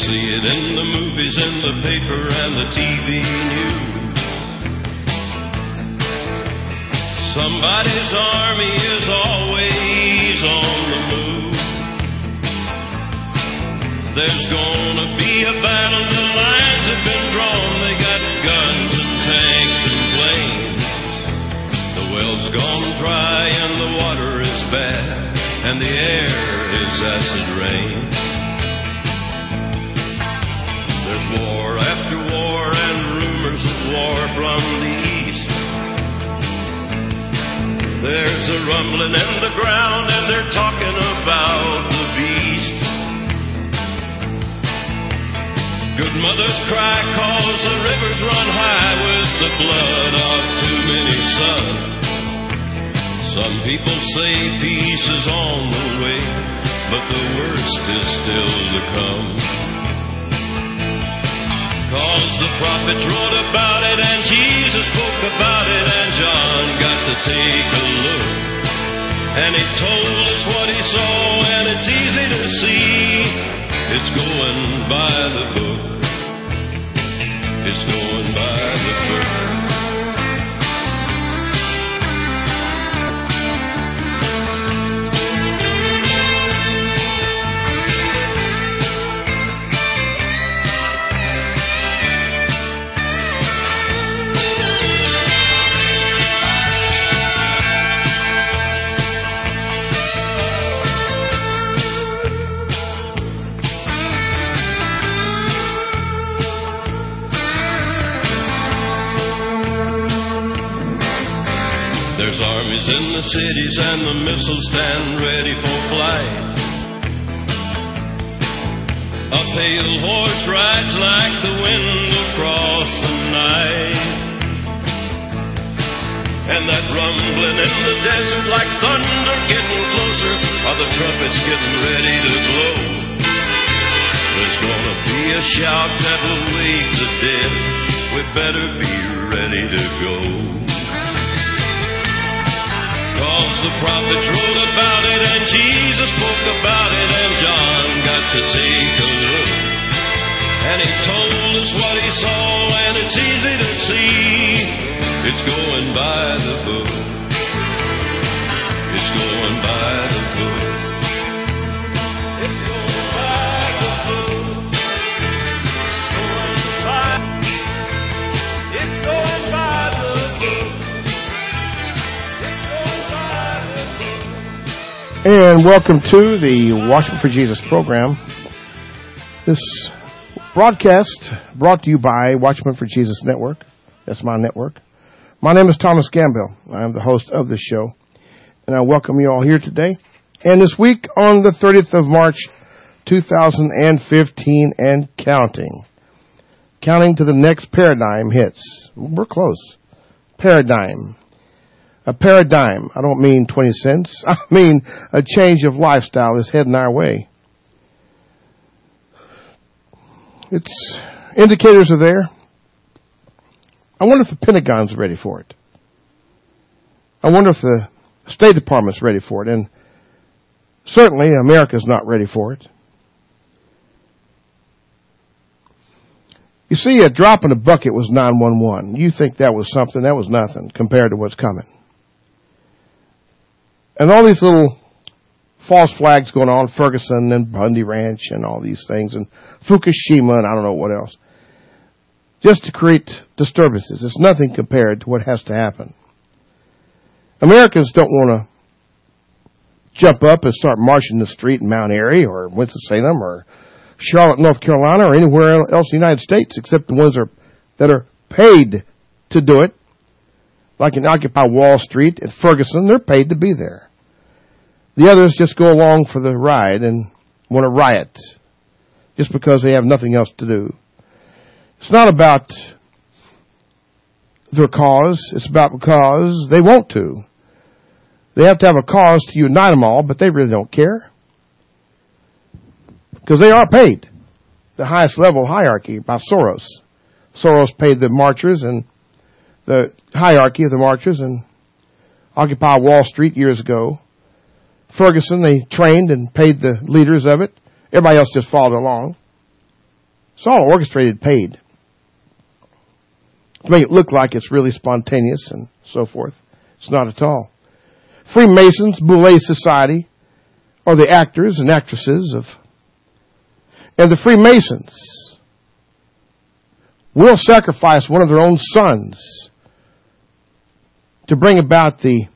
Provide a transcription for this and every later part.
see it in the movies, in the paper, and the TV news. Somebody's army is always on the move. There's gonna be a battle, the lines have been drawn. They got guns and tanks and planes. The well's gone dry and the water is bad, and the air is acid rain. There's war after war and rumors of war from the east. There's a rumbling in the ground and they're talking about the beast. Good mothers cry 'cause the rivers run high with the blood of too many sons. Some people say peace is on the way, but the worst is still to come. 'Cause the prophets wrote about it and Jesus spoke about it, and John got to take a look. And he told us what he saw, and it's easy to see. It's going by the book. It's going by the book. There's armies in the cities and the missiles stand ready for flight. A pale horse rides like the wind across the night. And that rumbling in the desert like thunder getting closer, are the trumpets getting ready to blow. There's gonna be a shout that will wake the dead. We better be ready to go. 'Cause the prophets wrote about it and Jesus spoke about it, and John got to take a look. And he told us what he saw, and it's easy to see. It's going by the book. It's going by the book. It's going by the book. It's going by the book. And welcome to the Watchman for Jesus program. This broadcast brought to you by Watchman for Jesus Network. That's my network. My name is Thomas Gamble. I am the host of this show. And I welcome you all here today. And this week on the 30th of March, 2015 and counting. Counting to the next paradigm hits. We're close. Paradigm. A paradigm. I don't mean 20 cents. I mean a change of lifestyle is heading our way. Its indicators are there. I wonder if the Pentagon's ready for it. I wonder if the State Department's ready for it. And certainly America's not ready for it. You see, a drop in a bucket was 911. You think that was something. That was nothing compared to what's coming. And all these little false flags going on, Ferguson and Bundy Ranch and all these things, and Fukushima and I don't know what else, just to create disturbances. It's nothing compared to what has to happen. Americans don't want to jump up and start marching the street in Mount Airy or Winston-Salem or Charlotte, North Carolina, or anywhere else in the United States, except the ones that are paid to do it. Like in Occupy Wall Street at Ferguson, they're paid to be there. The others just go along for the ride and want to riot just because they have nothing else to do. It's not about their cause. It's about because they want to. They have to have a cause to unite them all, but they really don't care. Because they are paid. The highest level hierarchy by Soros. Soros paid the marchers and the hierarchy of the marchers and Occupy Wall Street years ago. Ferguson, they trained and paid the leaders of it. Everybody else just followed along. It's all orchestrated, paid. To make it look like it's really spontaneous and so forth. It's not at all. Freemasons, Boule Society, are the actors and actresses of... And the Freemasons will sacrifice one of their own sons to bring about the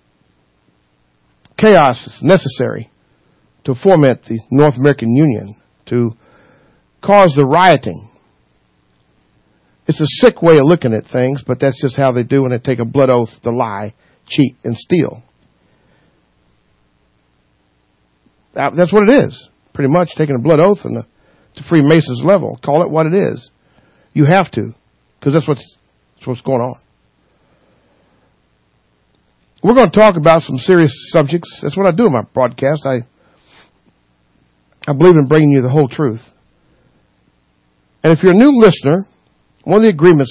chaos necessary to foment the North American Union, to cause the rioting. It's a sick way of looking at things, but that's just how they do when they take a blood oath to lie, cheat, and steal. That's what it is. Pretty much taking a blood oath to Freemasons level. Call it what it is. You have to, because that's what's going on. We're going to talk about some serious subjects. That's what I do in my broadcast. I believe in bringing you the whole truth. And if you're a new listener, one of the agreements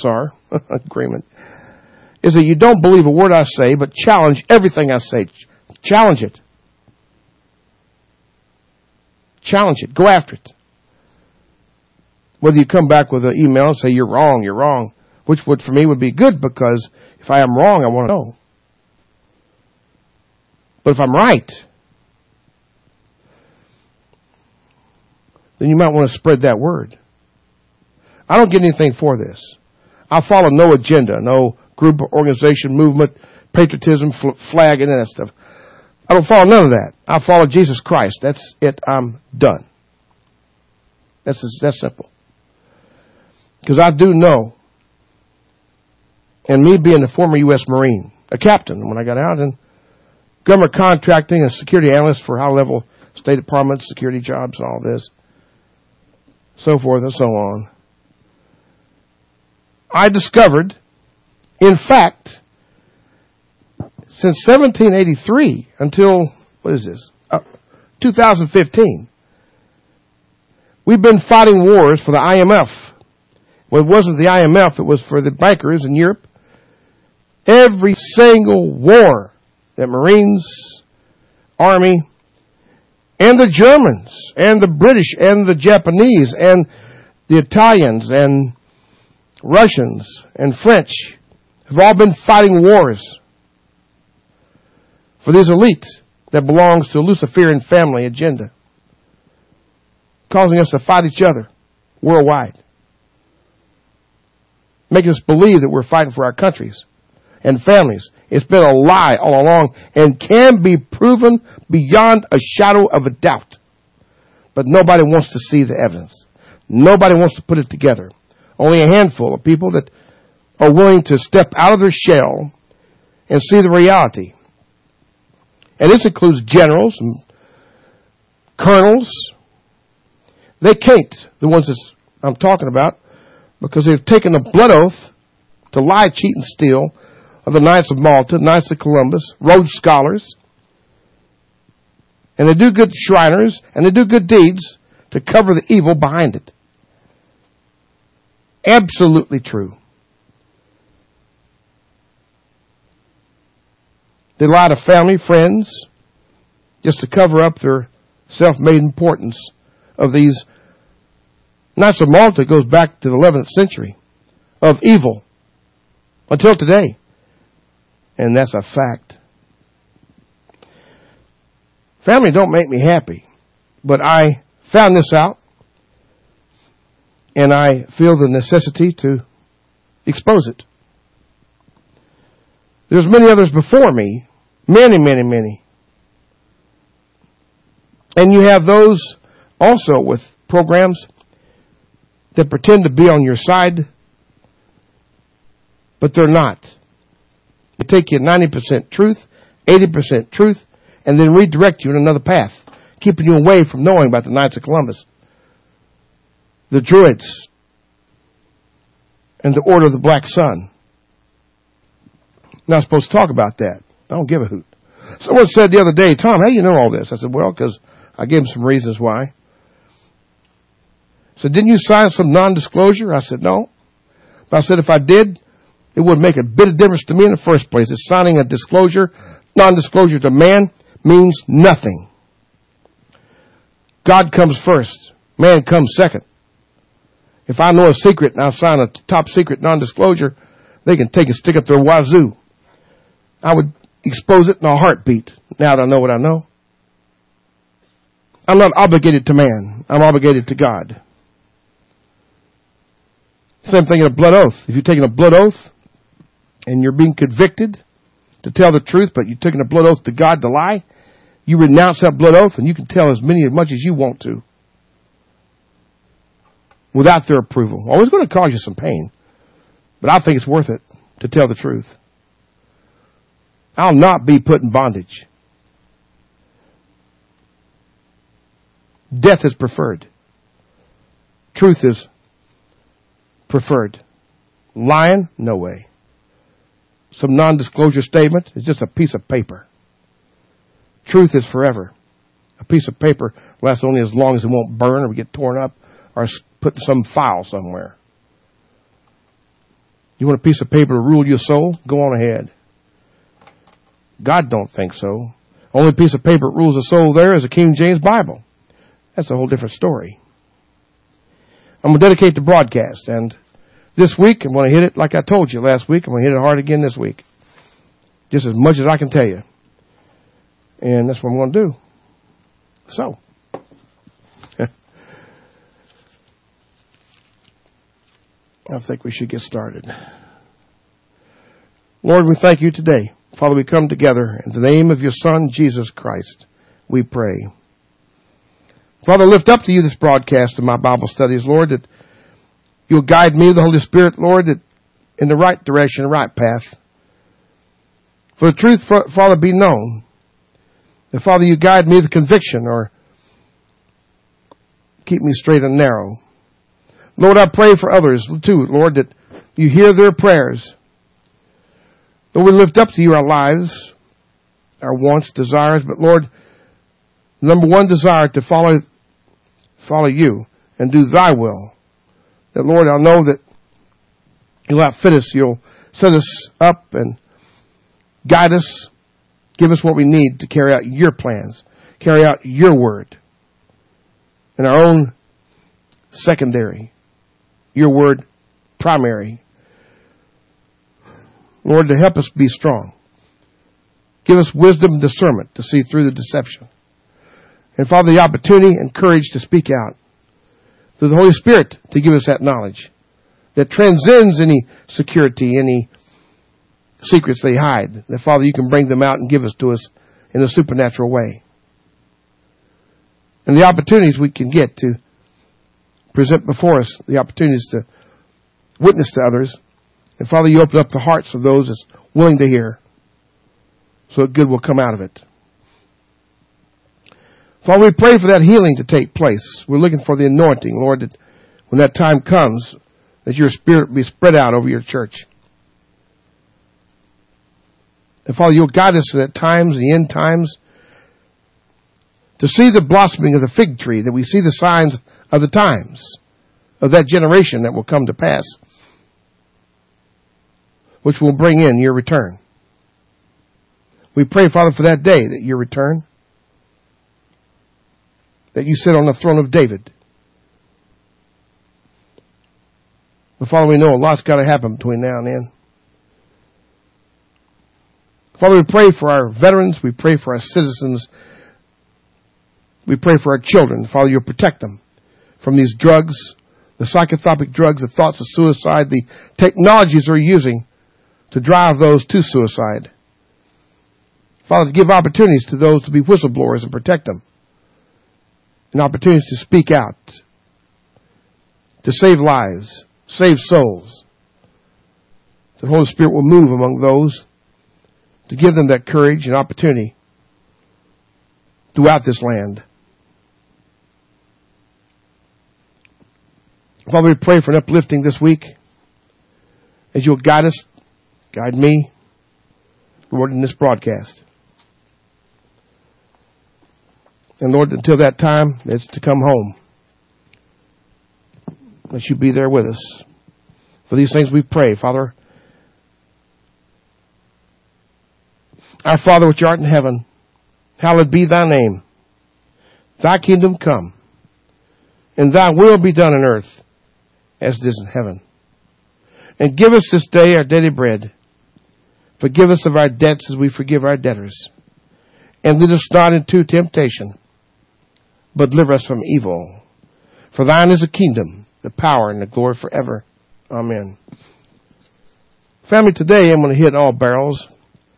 is that you don't believe a word I say, but challenge everything I say. Challenge it. Challenge it. Go after it. Whether you come back with an email and say, you're wrong, which would, for me, would be good, because if I am wrong, I want to know. But if I'm right, then you might want to spread that word. I don't get anything for this. I follow no agenda, no group, organization, movement, patriotism, flag, and that stuff. I don't follow none of that. I follow Jesus Christ. That's it. I'm done. That's simple. Because I do know, and me being a former U.S. Marine, a captain when I got out, and government contracting, a security analyst for high-level State Department security jobs and all this, so forth and so on, I discovered, in fact, since 1783 until, 2015, we've been fighting wars for the IMF. Well, it wasn't the IMF, it was for the bankers in Europe. Every single war that Marines, Army, and the Germans, and the British, and the Japanese, and the Italians, and Russians, and French have all been fighting wars for this elite that belongs to a Luciferian family agenda, causing us to fight each other worldwide, making us believe that we're fighting for our countries and families. It's been a lie all along and can be proven beyond a shadow of a doubt. But nobody wants to see the evidence. Nobody wants to put it together. Only a handful of people that are willing to step out of their shell and see the reality. And this includes generals and colonels. They can't, the ones that I'm talking about, because they've taken a blood oath to lie, cheat, and steal of the Knights of Malta, Knights of Columbus, Rhodes Scholars. And they do good Shriners, and they do good deeds to cover the evil behind it. Absolutely true. They lie to family, friends, just to cover up their self-made importance of these. Knights of Malta goes back to the 11th century of evil until today. And that's a fact. Family don't make me happy, but I found this out, and I feel the necessity to expose it. There's many others before me, many. And you have those also with programs that pretend to be on your side, but they're not. They take you 90% truth, 80% truth, and then redirect you in another path, keeping you away from knowing about the Knights of Columbus, the Druids, and the Order of the Black Sun. Not supposed to talk about that. I don't give a hoot. Someone said the other day, Tom, how do you know all this? I said, well, because I gave them some reasons why. So didn't you sign some non-disclosure? I said, no. But I said, if I did, it wouldn't make a bit of difference to me in the first place. It's signing a disclosure. Non-disclosure to man means nothing. God comes first. Man comes second. If I know a secret and I sign a top secret non-disclosure, they can take and stick up their wazoo. I would expose it in a heartbeat. Now that I know what I know. I'm not obligated to man. I'm obligated to God. Same thing in a blood oath. If you're taking a blood oath and you're being convicted to tell the truth, but you're taking a blood oath to God to lie, you renounce that blood oath and you can tell as much as you want to without their approval. Always going to cause you some pain, but I think it's worth it to tell the truth. I'll not be put in bondage. Death is preferred. Truth is preferred. Lying? No way. Some non-disclosure statement is just a piece of paper. Truth is forever. A piece of paper lasts only as long as it won't burn or get torn up or put in some file somewhere. You want a piece of paper to rule your soul? Go on ahead. God don't think so. Only piece of paper that rules the soul there is a King James Bible. That's a whole different story. I'm going to dedicate the broadcast, and this week I'm going to hit it like I told you last week. I'm going to hit it hard again this week. Just as much as I can tell you. And that's what I'm going to do. So. I think we should get started. Lord, we thank you today. Father, we come together in the name of your Son, Jesus Christ. We pray. Father, lift up to you this broadcast of my Bible studies, Lord, that you'll guide me, the Holy Spirit, Lord, that in the right direction, the right path. For the truth, Father, be known. That, Father, you guide me the conviction or keep me straight and narrow. Lord, I pray for others, too, Lord, that you hear their prayers. Lord, we lift up to you our lives, our wants, desires, but Lord, number one desire to follow you and do thy will. That, Lord, I know that you'll outfit us, you'll set us up and guide us, give us what we need to carry out your plans, carry out your word. And our own secondary, your word primary. Lord, to help us be strong. Give us wisdom and discernment to see through the deception. And Father, the opportunity and courage to speak out. Through the Holy Spirit to give us that knowledge that transcends any security, any secrets they hide. That, Father, you can bring them out and give us to us in a supernatural way. And the opportunities we can get to present before us, the opportunities to witness to others. And Father, you open up the hearts of those that's willing to hear so that good will come out of it. Father, we pray for that healing to take place. We're looking for the anointing, Lord, that when that time comes, that your Spirit be spread out over your church. And Father, you'll guide us at times, the end times, to see the blossoming of the fig tree, that we see the signs of the times, of that generation that will come to pass, which will bring in your return. We pray, Father, for that day, that your return, that you sit on the throne of David. But Father, we know a lot's got to happen between now and then. Father, we pray for our veterans. We pray for our citizens. We pray for our children. Father, you'll protect them from these drugs, the psychotropic drugs, the thoughts of suicide, the technologies they're using to drive those to suicide. Father, to give opportunities to those to be whistleblowers and protect them. And opportunities to speak out, to save lives, save souls. The Holy Spirit will move among those to give them that courage and opportunity throughout this land. Father, we pray for an uplifting this week as you'll guide us, guide me, Lord, in this broadcast. And Lord, until that time, it's to come home. Let you be there with us. For these things we pray, Father. Our Father which art in heaven, hallowed be thy name. Thy kingdom come, and thy will be done on earth as it is in heaven. And give us this day our daily bread. Forgive us of our debts as we forgive our debtors. And lead us not into temptation, but deliver us from evil. For thine is the kingdom, the power, and the glory forever. Amen. Family, today I'm going to hit all barrels.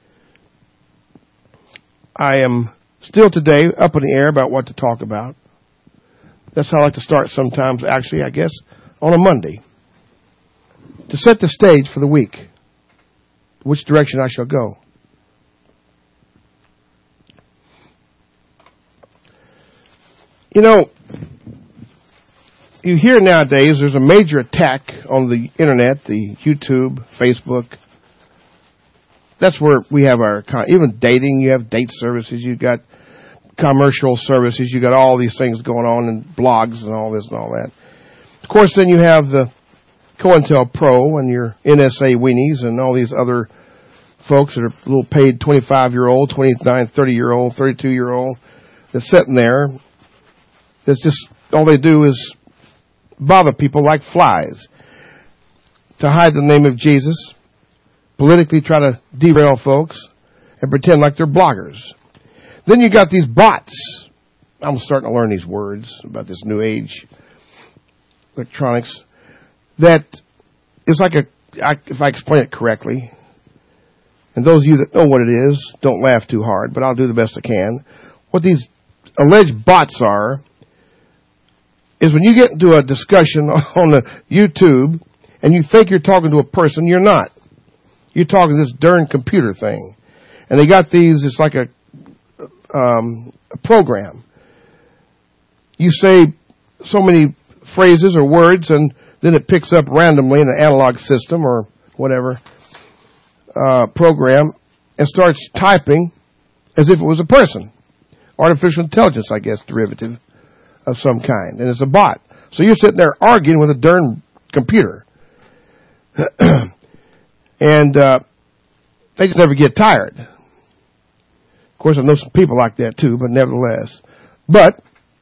I am still today up in the air about what to talk about. That's how I like to start sometimes, actually, I guess, on a Monday. To set the stage for the week, which direction I shall go. You know, you hear nowadays there's a major attack on the internet, the YouTube, Facebook. That's where we have our, even dating, you have date services, you've got commercial services, you've got all these things going on, and blogs and all this and all that. Of course, then you have the COINTELPRO and your NSA weenies and all these other folks that are little paid 25-year-old, 29, 30-year-old, 32-year-old that's sitting there. That's just, all they do is bother people like flies to hide the name of Jesus, politically try to derail folks, and pretend like they're bloggers. Then you got these bots. I'm starting to learn these words about this new age electronics. That is like if I explain it correctly, and those of you that know what it is, don't laugh too hard, but I'll do the best I can. What these alleged bots are is when you get into a discussion on the YouTube and you think you're talking to a person, you're not. You're talking to this darn computer thing. And they got these, it's like a program. You say so many phrases or words, and then it picks up randomly in an analog system or whatever program and starts typing as if it was a person. Artificial intelligence, I guess, derivative of some kind. And it's a bot. So you're sitting there arguing with a darn computer. And they just never get tired. Of course, I know some people like that too, but nevertheless. But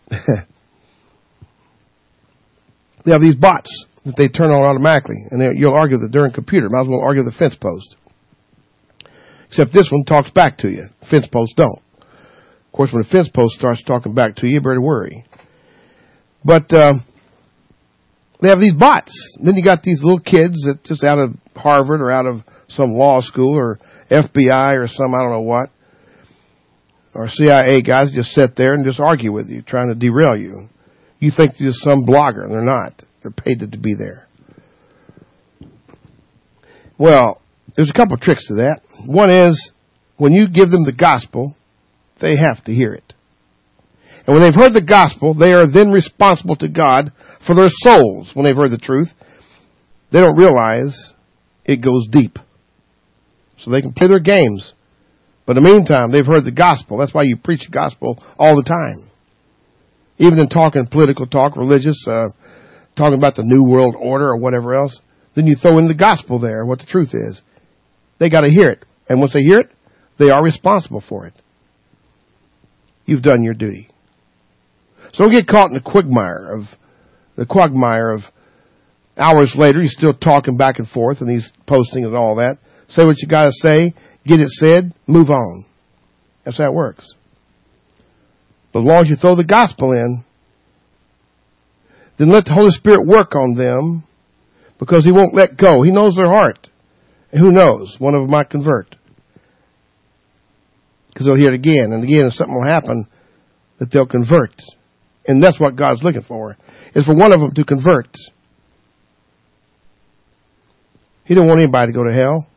they have these bots that they turn on automatically, and you'll argue with the darn computer. Might as well argue with the fence post. Except this one talks back to you. Fence posts don't. Of course, when the fence post starts talking back to you, you better worry. But they have these bots. And then you got these little kids that just out of Harvard or out of some law school or FBI or some I don't know what, or CIA guys just sit there and just argue with you, trying to derail you. You think they're just some blogger, and they're not. They're paid to be there. Well, there's a couple tricks to that. One is, when you give them the gospel, they have to hear it. And when they've heard the gospel, they are then responsible to God for their souls. When they've heard the truth, they don't realize it goes deep. So they can play their games. But in the meantime, they've heard the gospel. That's why you preach the gospel all the time. Even in talking political talk, religious, talking about the New World Order or whatever else, then you throw in the gospel there, what the truth is. They got to hear it. And once they hear it, they are responsible for it. You've done your duty. So don't get caught in the quagmire of hours later, you're still talking back and forth and he's posting and all that. Say what you got to say, get it said, move on. That's how it works. But as long as you throw the gospel in, then let the Holy Spirit work on them, because He won't let go. He knows their heart. And who knows? One of them might convert. Because they'll hear it again and again, and something will happen that they'll convert. And that's what God's looking for, is for one of them to convert. He didn't want anybody to go to hell.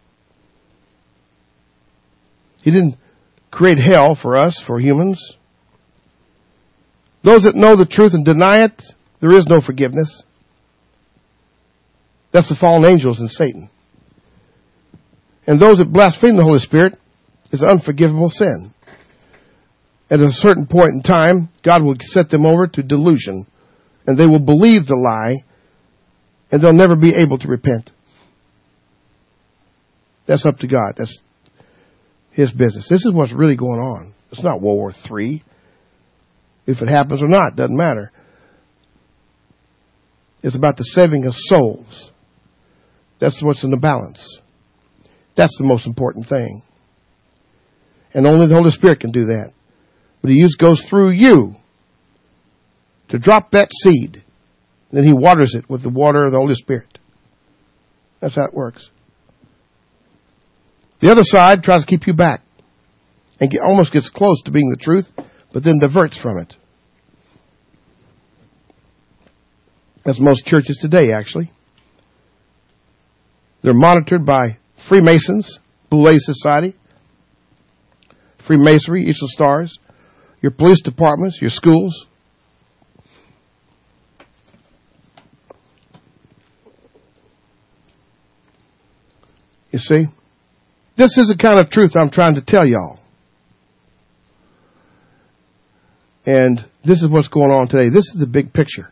He didn't create hell for us, for humans. Those that know the truth and deny it, there is no forgiveness. That's the fallen angels and Satan. And those that blaspheme the Holy Spirit is unforgivable sin. At a certain point in time, God will set them over to delusion, and they will believe the lie, and they'll never be able to repent. That's up to God. That's His business. This is what's really going on. It's not World War III. If it happens or not, doesn't matter. It's about the saving of souls. That's what's in the balance. That's the most important thing. And only the Holy Spirit can do that. But He goes through you to drop that seed. Then He waters it with the water of the Holy Spirit. That's how it works. The other side tries to keep you back and almost gets close to being the truth, but then diverts from it. That's most churches today, actually. They're monitored by Freemasons, Boule Society, Freemasonry, Eastern Stars, your police departments, your schools. You see? This is the kind of truth I'm trying to tell y'all. And this is what's going on today. This is the big picture.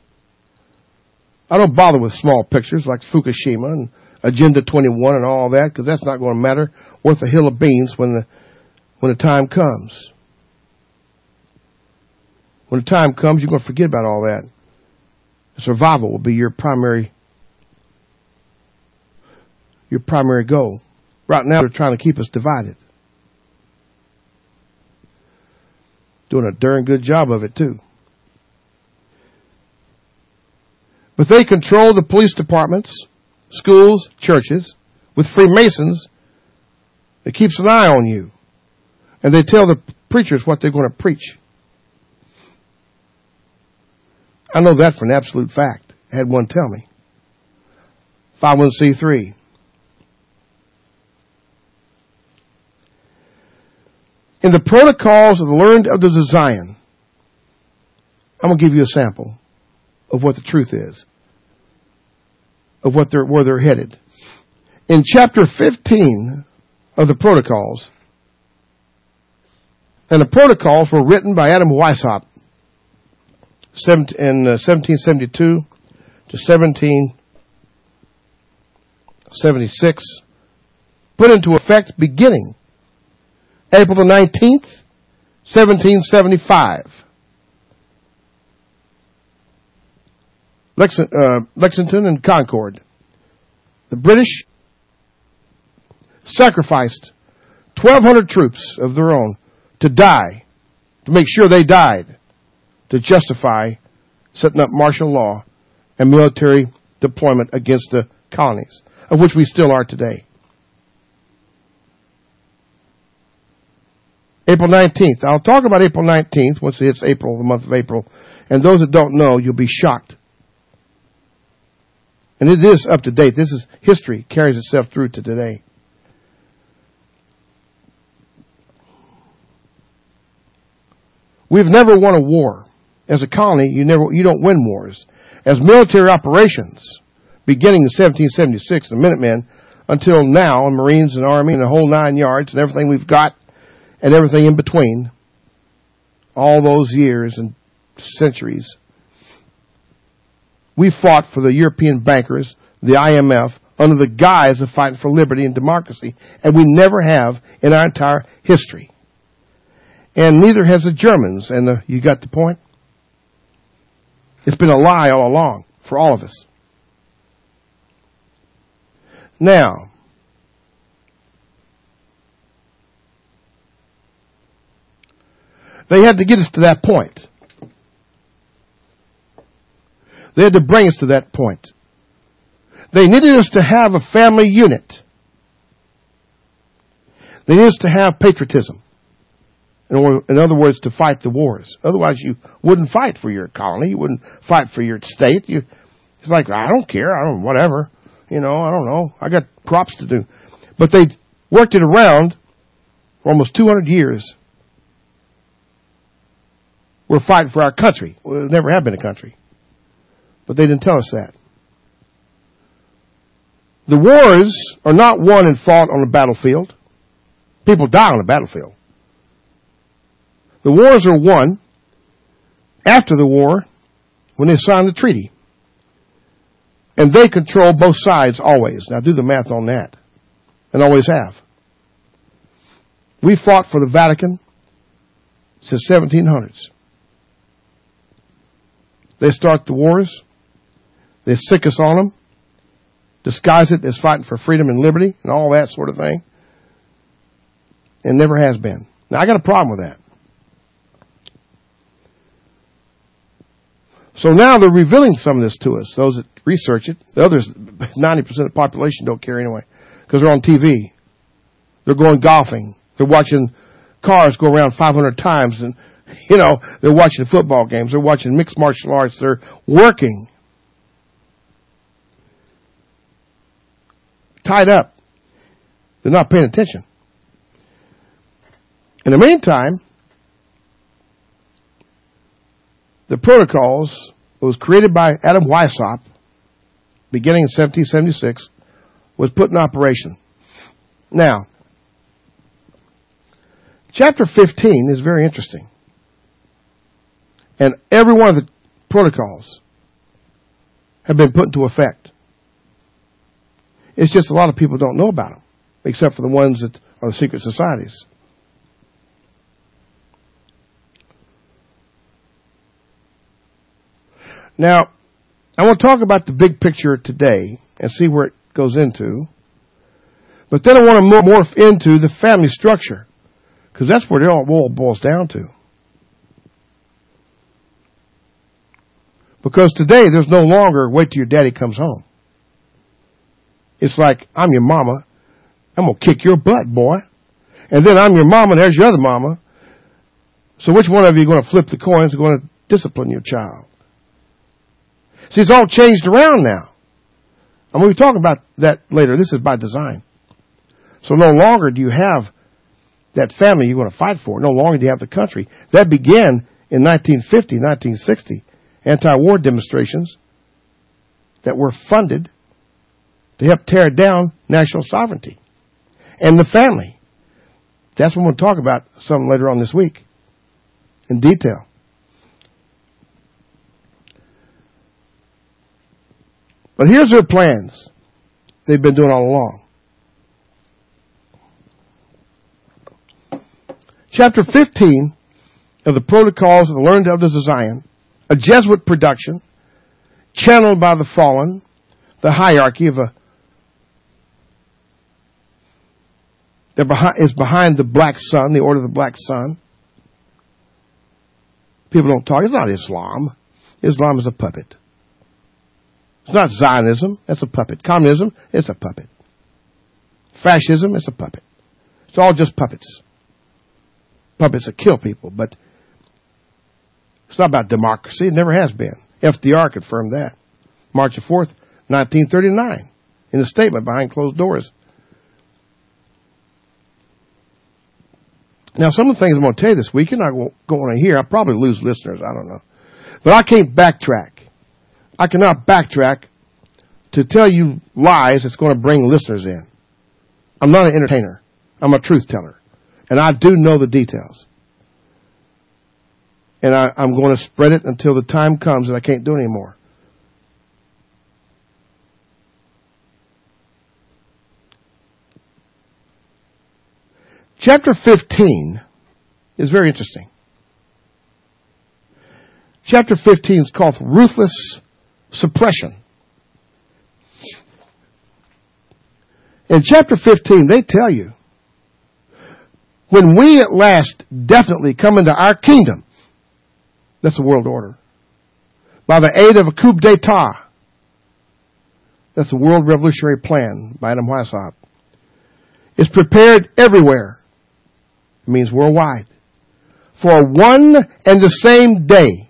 I don't bother with small pictures like Fukushima and Agenda 21 and all that, because that's not going to matter worth a hill of beans when the time comes. When the time comes, you're going to forget about all that. Survival will be your primary goal. Right now, they're trying to keep us divided. Doing a darn good job of it, too. But they control the police departments, schools, churches, with Freemasons that keeps an eye on you. And they tell the preachers what they're going to preach. I know that for an absolute fact. I had one tell me. 501c3. In the protocols of the learned of the Zion, I'm going to give you a sample of what the truth is, of where they're headed. In chapter 15 of the protocols, and the protocols were written by Adam Weishaupt in 1772 to 1776, put into effect beginning April the 19th, 1775. Lexington and Concord. The British sacrificed 1,200 troops of their own to die, to make sure they died, to justify setting up martial law and military deployment against the colonies, of which we still are today. April 19th. I'll talk about April 19th once it hits April, the month of April. And those that don't know, you'll be shocked. And it is up to date. This is history, carries itself through to today. We've never won a war. As a colony, you don't win wars. As military operations, beginning in 1776, the Minutemen, until now, and Marines and Army and the whole 9 yards and everything we've got, and everything in between, all those years and centuries, we fought for the European bankers, the IMF, under the guise of fighting for liberty and democracy, and we never have in our entire history. And neither has the Germans, and you got the point? It's been a lie all along for all of us. Now, they had to get us to that point. They had to bring us to that point. They needed us to have a family unit. They needed us to have patriotism. In other words, to fight the wars. Otherwise, you wouldn't fight for your colony. You wouldn't fight for your state. It's like, I don't care. Whatever. I don't know. I got crops to do. But they worked it around for almost 200 years. We're fighting for our country. We never have been a country. But they didn't tell us that. The wars are not won and fought on the battlefield. People die on the battlefield. The wars are won after the war when they sign the treaty. And they control both sides always. Now do the math on that. And always have. We fought for the Vatican since 1700s. They start the wars. They sick us on them, disguise it as fighting for freedom and liberty and all that sort of thing. It never has been. Now, I got a problem with that. So now they're revealing some of this to us, those that research it. The others, 90% of the population don't care anyway, because they're on TV. They're going golfing. They're watching cars go around 500 times, and, they're watching football games. They're watching mixed martial arts. They're working. Tied up. They're not paying attention. In the meantime, the protocols was created by Adam Weishaupt, beginning in 1776, was put in operation. Now, chapter 15 is very interesting. And every one of the protocols have been put into effect. It's just a lot of people don't know about them, except for the ones that are the secret societies. Now, I want to talk about the big picture today and see where it goes into. But then I want to morph into the family structure, because that's where it all boils down to. Because today there's no longer wait till your daddy comes home. It's like, I'm your mama. I'm going to kick your butt, boy. And then I'm your mama, and there's your other mama. So which one of you is going to flip the coins and going to discipline your child? See, it's all changed around now. I'm going to be talking about that later. This is by design. So no longer do you have that family you're going to fight for. No longer do you have the country. That began in 1950, 1960. Anti-war demonstrations that were funded to help tear down national sovereignty and the family. That's what we'll talk about some later on this week in detail. But here's their plans they've been doing all along. Chapter 15 of the Protocols of the Learned Elders of Zion, a Jesuit production, channeled by the fallen, the hierarchy of is behind the Black Sun, the Order of the Black Sun. People don't talk. It's not Islam. Islam is a puppet. It's not Zionism. That's a puppet. Communism, it's a puppet. Fascism, it's a puppet. It's all just puppets. Puppets that kill people, but it's not about democracy. It never has been. FDR confirmed that. March the 4th, 1939, in a statement behind closed doors. Now, some of the things I'm going to tell you this week, you're not going to want to hear. I'll probably lose listeners. I don't know. But I can't backtrack. I cannot backtrack to tell you lies that's going to bring listeners in. I'm not an entertainer. I'm a truth teller. And I do know the details. And I'm going to spread it until the time comes that I can't do it anymore. Chapter 15 is very interesting. Chapter 15 is called Ruthless Suppression. In chapter 15, they tell you, when we at last definitely come into our kingdom, that's the world order, by the aid of a coup d'etat, that's the World Revolutionary Plan by Adam Weishaupt, is prepared everywhere. It means worldwide. For one and the same day.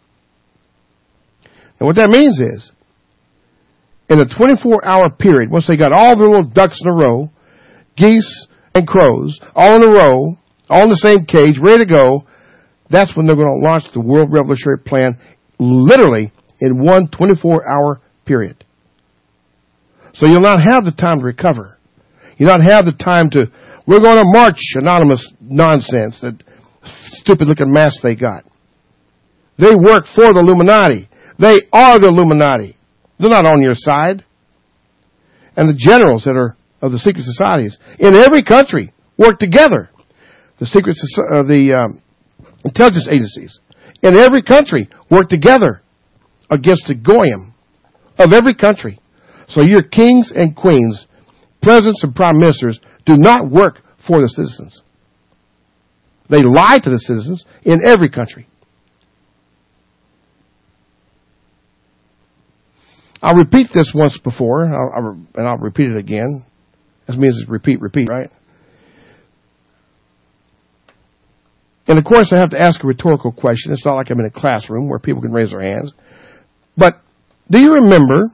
And what that means is, in a 24-hour period, once they got all the little ducks in a row, geese and crows, all in a row, all in the same cage, ready to go, that's when they're going to launch the World Revolutionary Plan, literally in one 24-hour period. So you'll not have the time to recover. You'll not have the time to, we're going to march anonymous nonsense, that stupid-looking mask they got. They work for the Illuminati. They are the Illuminati. They're not on your side. And the generals that are of the secret societies in every country work together. The intelligence agencies in every country work together against the Goyim of every country. So your kings and queens, presidents and prime ministers do not work for the citizens. They lie to the citizens in every country. I'll repeat this once before, and I'll repeat it again. That means it's repeat, right? And of course, I have to ask a rhetorical question. It's not like I'm in a classroom where people can raise their hands. But do you remember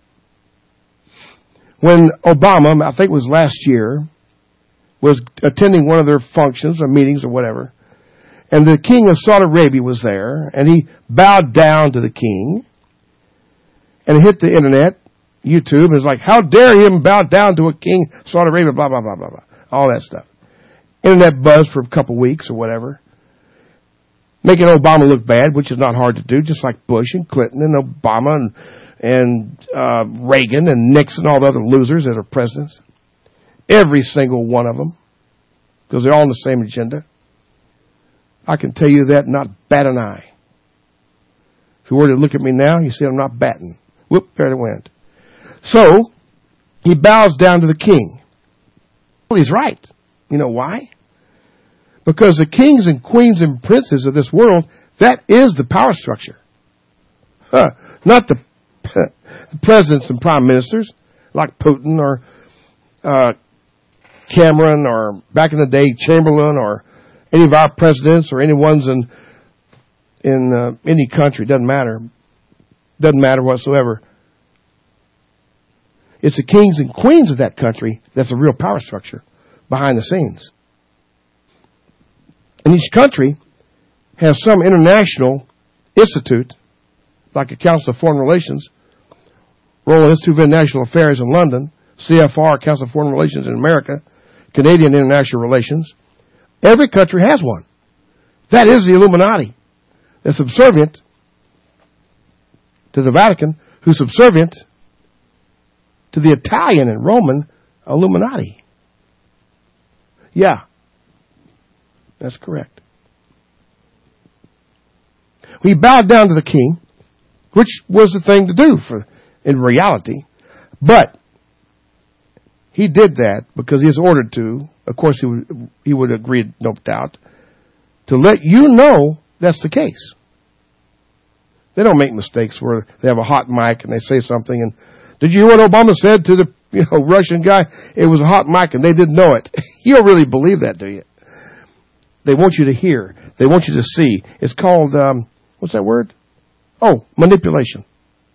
when Obama, I think it was last year, was attending one of their functions or meetings or whatever, and the king of Saudi Arabia was there, and he bowed down to the king, and it hit the internet, YouTube, and it's like, how dare him bow down to a king of Saudi Arabia, blah, blah, blah, blah, blah. All that stuff. Internet buzzed for a couple weeks or whatever, making Obama look bad, which is not hard to do, just like Bush and Clinton and Obama and Reagan and Nixon, all the other losers that are presidents. Every single one of them, because they're all on the same agenda. I can tell you that, not bat an eye. If you were to look at me now, you see I'm not batting. Whoop, there it went. So, he bows down to the king. Well, he's right. You know why? Because the kings and queens and princes of this world, that is the power structure. Not the presidents and prime ministers, like Putin or Cameron, or back in the day, Chamberlain, or any of our presidents, or any ones in any country. Doesn't matter. Doesn't matter whatsoever. It's the kings and queens of that country that's the real power structure behind the scenes. And each country has some international institute, like the Council of Foreign Relations, Royal Institute of International Affairs in London, CFR, Council of Foreign Relations in America, Canadian International Relations. Every country has one. That is the Illuminati. They're subservient to the Vatican, who's subservient to the Italian and Roman Illuminati. Yeah, that's correct. We bowed down to the king, which was the thing to do in reality, but he did that because he was ordered to. Of course, he would agree, no doubt, to let you know that's the case. They don't make mistakes where they have a hot mic and they say something. And did you hear what Obama said to the Russian guy? It was a hot mic and they didn't know it. You don't really believe that, do you? They want you to hear. They want you to see. It's called, what's that word? Oh, manipulation.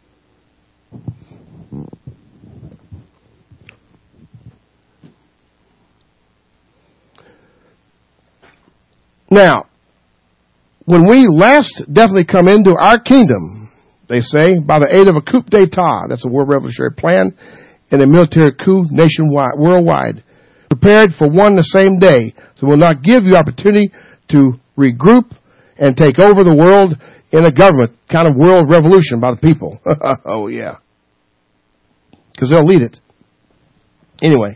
Now, when we last definitely come into our kingdom, they say, by the aid of a coup d'etat, that's a world revolutionary plan, and a military coup nationwide, worldwide, prepared for one the same day, so will not give you opportunity to regroup and take over the world in a government, kind of world revolution by the people. Oh, yeah. Because they'll lead it. Anyway.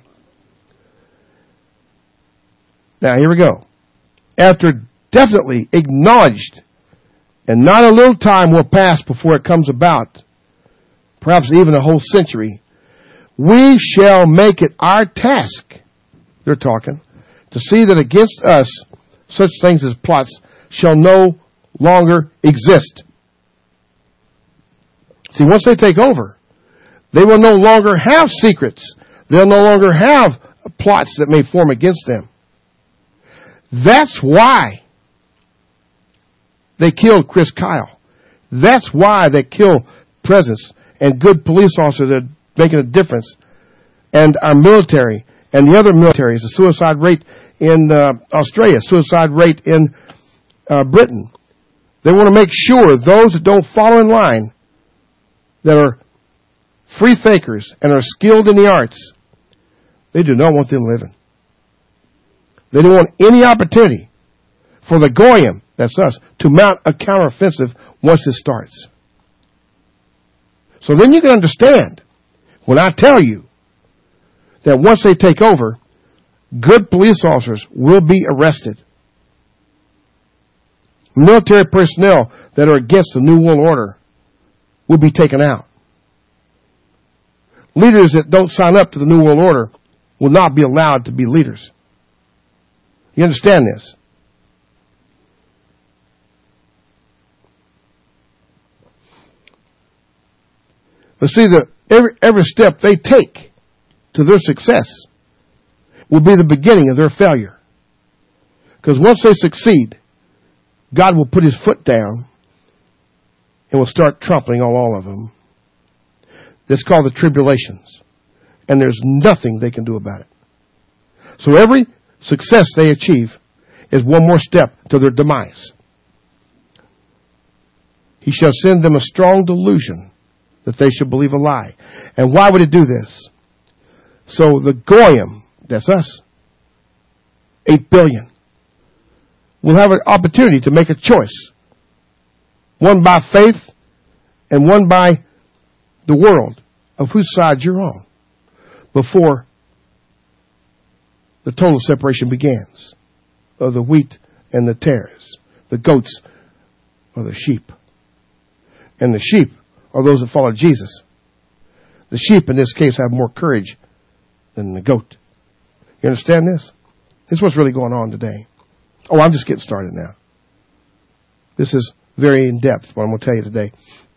Now, here we go. After definitely acknowledged, and not a little time will pass before it comes about, perhaps even a whole century, we shall make it our task, they're talking, to see that against us such things as plots shall no longer exist. See, once they take over, they will no longer have secrets. They'll no longer have plots that may form against them. That's why they killed Chris Kyle. That's why they kill presidents and good police officers that are making a difference. And our military and the other militaries, the suicide rate in Australia, suicide rate in Britain. They want to make sure those that don't follow in line, that are free thinkers and are skilled in the arts, they do not want them living. They don't want any opportunity for the Goyim, that's us, to mount a counteroffensive once it starts. So then you can understand when I tell you that once they take over, good police officers will be arrested. Military personnel that are against the New World Order will be taken out. Leaders that don't sign up to the New World Order will not be allowed to be leaders. You understand this? But see, every step they take to their success will be the beginning of their failure. Because once they succeed, God will put his foot down and will start trampling on all of them. That's called the tribulations. And there's nothing they can do about it. So every success they achieve is one more step to their demise. He shall send them a strong delusion that they should believe a lie. And why would he do this? So the Goyim, that's us, 8 billion, will have an opportunity to make a choice. One by faith and one by the world of whose side you're on before the total separation begins of the wheat and the tares, the goats or the sheep. And the sheep are those that follow Jesus. The sheep in this case have more courage than the goat. You understand this? This is what's really going on today. Oh, I'm just getting started now. This is very in depth, what I'm going to tell you today.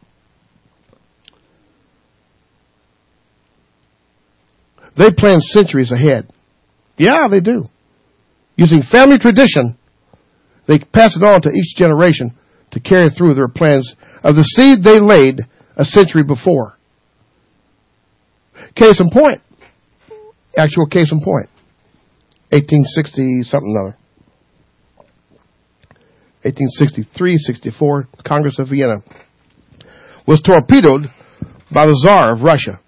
They plan centuries ahead. Yeah, they do. Using family tradition, they pass it on to each generation to carry through their plans of the seed they laid a century before. Case in point. Actual case in point. 1860 something or other. 1863, 64, Congress of Vienna was torpedoed by the Tsar of Russia.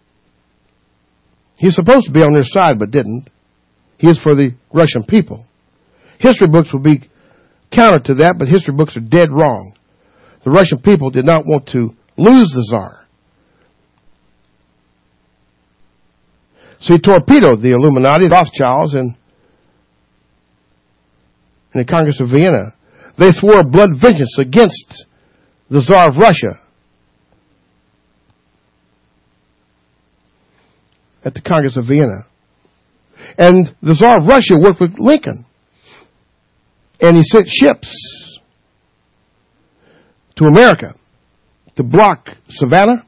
He's supposed to be on their side, but didn't. He is for the Russian people. History books will be counter to that, but history books are dead wrong. The Russian people did not want to lose the Tsar. So he torpedoed the Illuminati, the Rothschilds, and the Congress of Vienna. They swore blood vengeance against the Tsar of Russia at the Congress of Vienna. And the Tsar of Russia worked with Lincoln. And he sent ships to America to block Savannah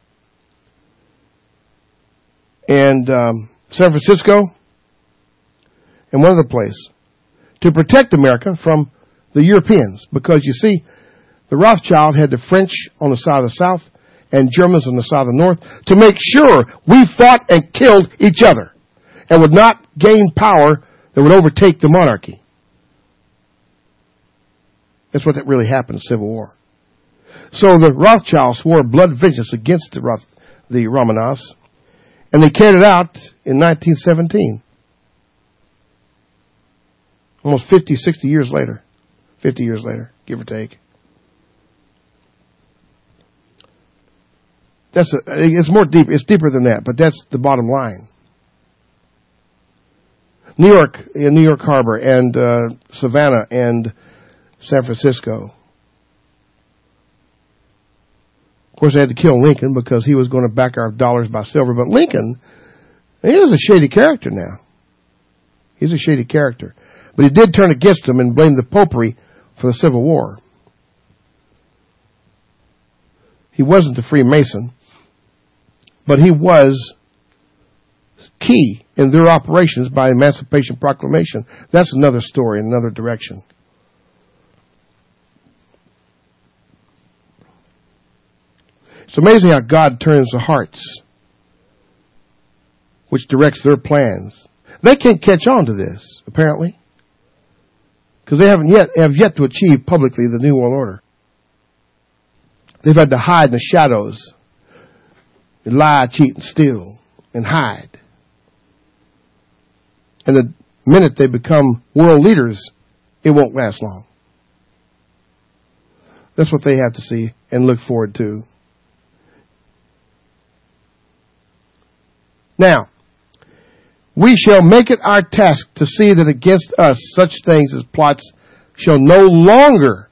and San Francisco and one other place to protect America from the Europeans. Because you see, the Rothschild had the French on the side of the South and Germans on the side of the North to make sure we fought and killed each other and would not gain power that would overtake the monarchy. That's what that really happened in the Civil War. So the Rothschilds swore blood vengeance against the Romanovs, and they carried it out in 1917. Almost 50, 60 years later. 50 years later, give or take. It's more deep. It's deeper than that, but that's the bottom line. New York Harbor and Savannah and San Francisco. Of course, they had to kill Lincoln because he was going to back our dollars by silver. But Lincoln, he was a shady character now. He's a shady character. But he did turn against him and blame the popery for the Civil War. He wasn't a Freemason, but he was key in their operations by Emancipation Proclamation. That's another story, another direction. It's amazing how God turns the hearts, which directs their plans. They can't catch on to this, apparently, because they have yet to achieve publicly the New World Order. They've had to hide in the shadows, and lie, cheat, and steal, and hide. And the minute they become world leaders, it won't last long. That's what they have to see and look forward to. Now, we shall make it our task to see that against us such things as plots shall no longer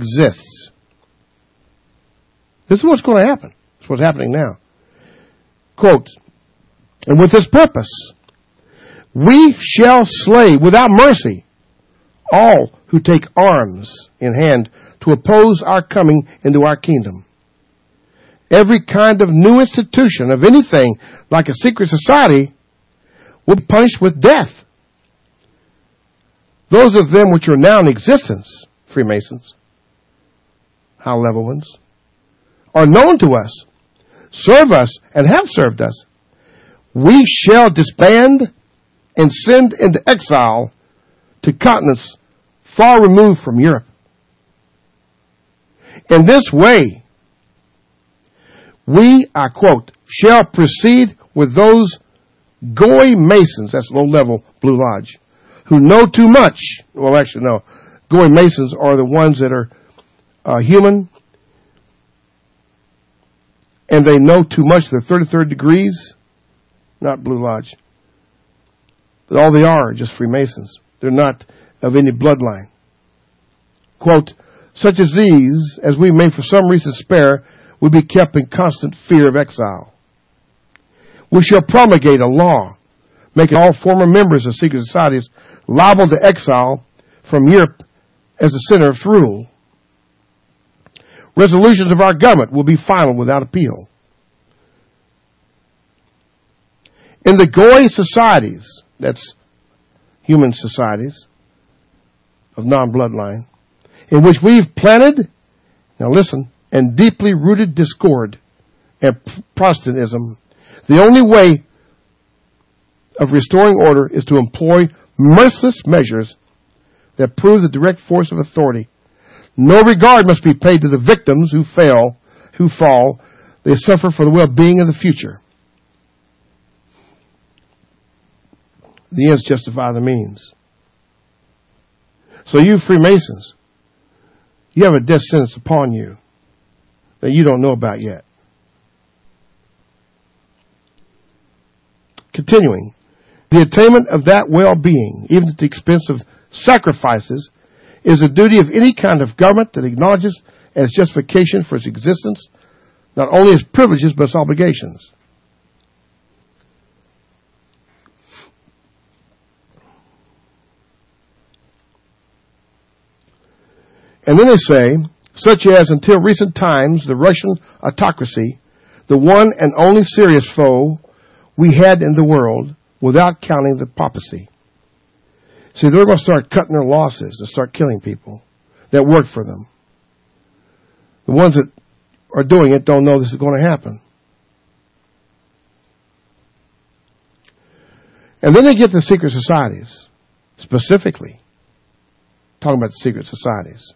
exist. This is what's going to happen. It's what's happening now. quote, and with this purpose, we shall slay without mercy all who take arms in hand to oppose our coming into our kingdom. Every kind of new institution of anything like a secret society will be punished with death. Those of them which are now in existence, Freemasons, high-level ones, are known to us, serve us, and have served us. We shall disband and send into exile to continents far removed from Europe. In this way, we, I quote, shall proceed with those Goy Masons, that's low-level Blue Lodge, who know too much. Well, actually, no. Goy Masons are the ones that are human, and they know too much. They're 33rd degrees, not Blue Lodge. But all they are just Freemasons. They're not of any bloodline. Quote, such as these, as we may for some reason spare, will be kept in constant fear of exile. We shall promulgate a law making all former members of secret societies liable to exile from Europe as the center of rule. Resolutions of our government will be final without appeal. In the Goy societies, that's human societies of non-bloodline, in which we've planted, now listen, and deeply rooted discord and Protestantism, the only way of restoring order is to employ merciless measures that prove the direct force of authority. No regard must be paid to the victims who fall. They suffer for the well-being of the future. The ends justify the means. So you Freemasons, you have a death sentence upon you that you don't know about yet. Continuing, the attainment of that well-being, even at the expense of sacrifices, is the duty of any kind of government that acknowledges as justification for its existence not only its privileges but its obligations. And then they say, such as until recent times the Russian autocracy, the one and only serious foe we had in the world, without counting the papacy. See, they're going to start cutting their losses and start killing people that work for them. The ones that are doing it don't know this is going to happen. And then they get the secret societies, specifically talking about the secret societies.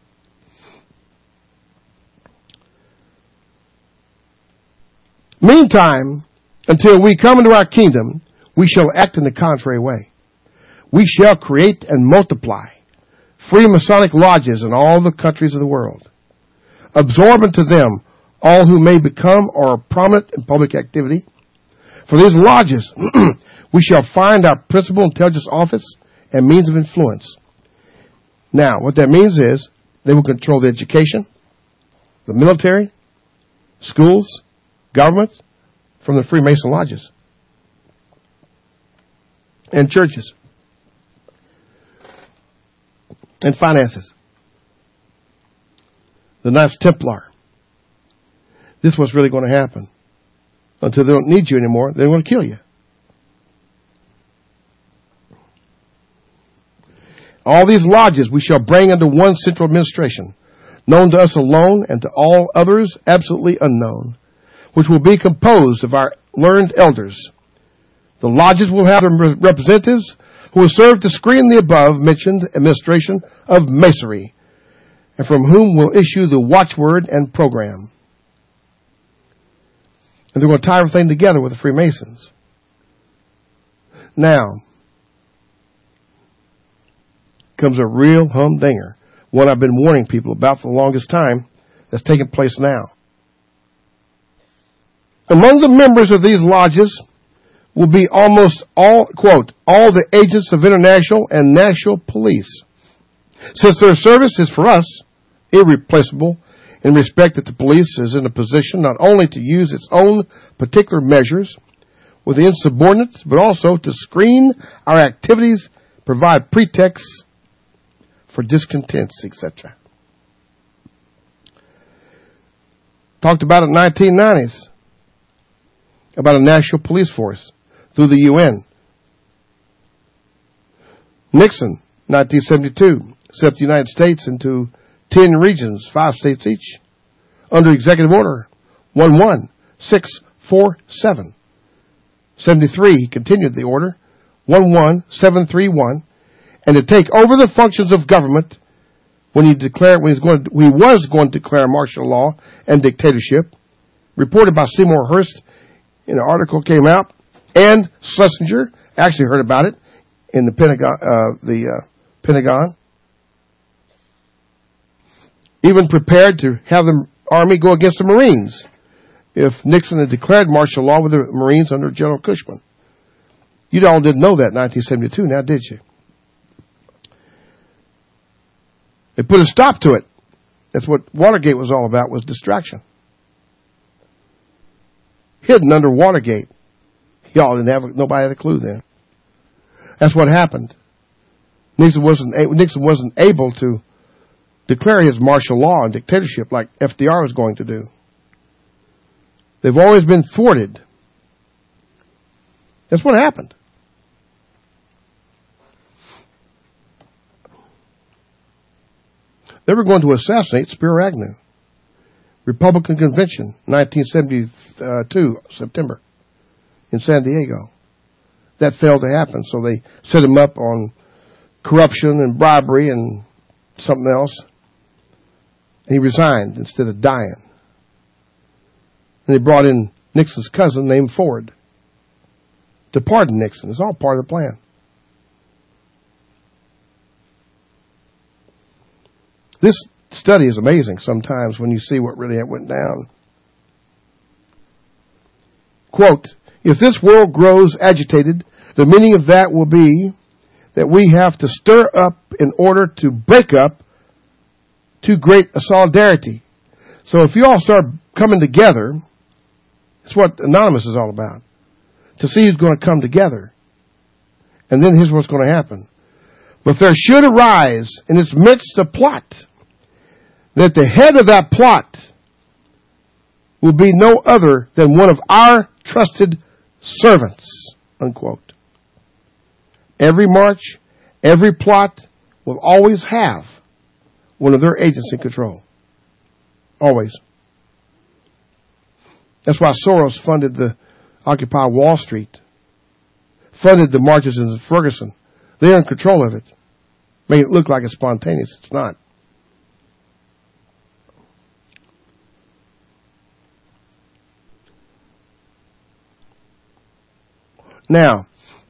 Meantime, until we come into our kingdom, we shall act in the contrary way. We shall create and multiply free Masonic lodges in all the countries of the world, absorb into them all who may become or are prominent in public activity. For these lodges, we shall find our principal intelligence office and means of influence. Now, what that means is they will control the education, the military, schools, government, from the Freemason lodges and churches and finances. The Knights Templar. This is what's really going to happen. Until they don't need you anymore, they're going to kill you. All these lodges we shall bring under one central administration, known to us alone and to all others absolutely unknown, which will be composed of our learned elders. The lodges will have representatives who will serve to screen the above-mentioned administration of Masonry, and from whom will issue the watchword and program. And they're going to tie everything together with the Freemasons. Now, comes a real humdinger, one I've been warning people about for the longest time, that's taking place now. Among the members of these lodges will be almost all, quote, all the agents of international and national police. Since their service is for us irreplaceable in respect that the police is in a position not only to use its own particular measures with the insubordinates, but also to screen our activities, provide pretexts for discontents, etc. Talked about it in the 1990s, about a national police force through the UN. Nixon, 1972, set the United States into 10 regions, 5 states each, under Executive Order 11647. 73, he continued the order 11731, and to take over the functions of government when he was going to declare martial law and dictatorship, reported by Seymour Hersh in an article came out, and Schlesinger actually heard about it in the Pentagon. Even prepared to have the Army go against the Marines if Nixon had declared martial law with the Marines under General Cushman. You all didn't know that in 1972, now did you? They put a stop to it. That's what Watergate was all about, was distraction. Hidden under Watergate. Y'all didn't have, nobody had a clue then. That's what happened. Nixon wasn't able to declare his martial law and dictatorship like FDR was going to do. They've always been thwarted. That's what happened. They were going to assassinate Spiro Agnew. Republican Convention, 1972, September, in San Diego. That failed to happen, so they set him up on corruption and bribery and something else. And he resigned instead of dying. And they brought in Nixon's cousin named Ford to pardon Nixon. It's all part of the plan. This study is amazing sometimes when you see what really went down. Quote, if this world grows agitated, the meaning of that will be that we have to stir up in order to break up too great a solidarity. So if you all start coming together, it's what Anonymous is all about. To see who's going to come together. And then here's what's going to happen. But there should arise in its midst a plot, that the head of that plot will be no other than one of our trusted servants, unquote. Every march, every plot will always have one of their agents in control. Always. That's why Soros funded the Occupy Wall Street, funded the marches in Ferguson. They're in control of it. Make it look like it's spontaneous. It's not. Now,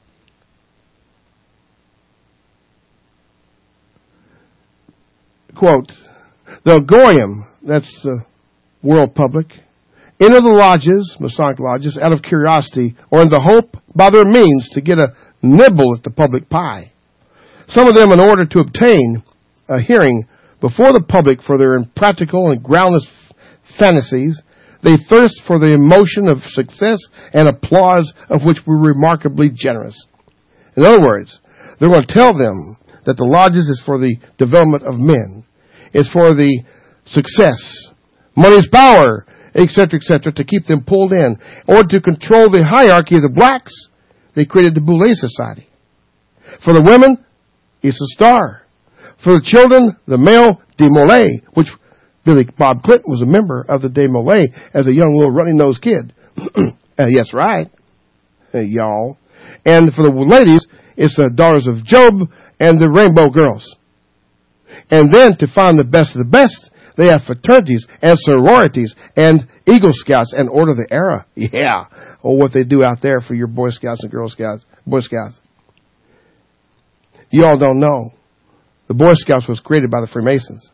quote, the Goyim, that's the world public, enter the lodges, Masonic lodges, out of curiosity or in the hope by their means to get a nibble at the public pie. Some of them in order to obtain a hearing before the public for their impractical and groundless fantasies. They thirst for the emotion of success and applause of which we're remarkably generous. In other words, they're going to tell them that the lodges is for the development of men. It's for the success. Money's power, etc., to keep them pulled in. Or to control the hierarchy of the blacks, they created the Boule Society. For the women, it's a star. For the children, the male Demolay, which Bob Clinton was a member of the Demolay as a young little runny-nosed kid. Yes, right. Y'all. And for the ladies, it's the Daughters of Job and the Rainbow Girls. And then to find the best of the best, they have fraternities and sororities and Eagle Scouts and Order of the Era. Yeah. Or what they do out there for your Boy Scouts and Girl Scouts, Boy Scouts. You all don't know. The Boy Scouts was created by the Freemasons.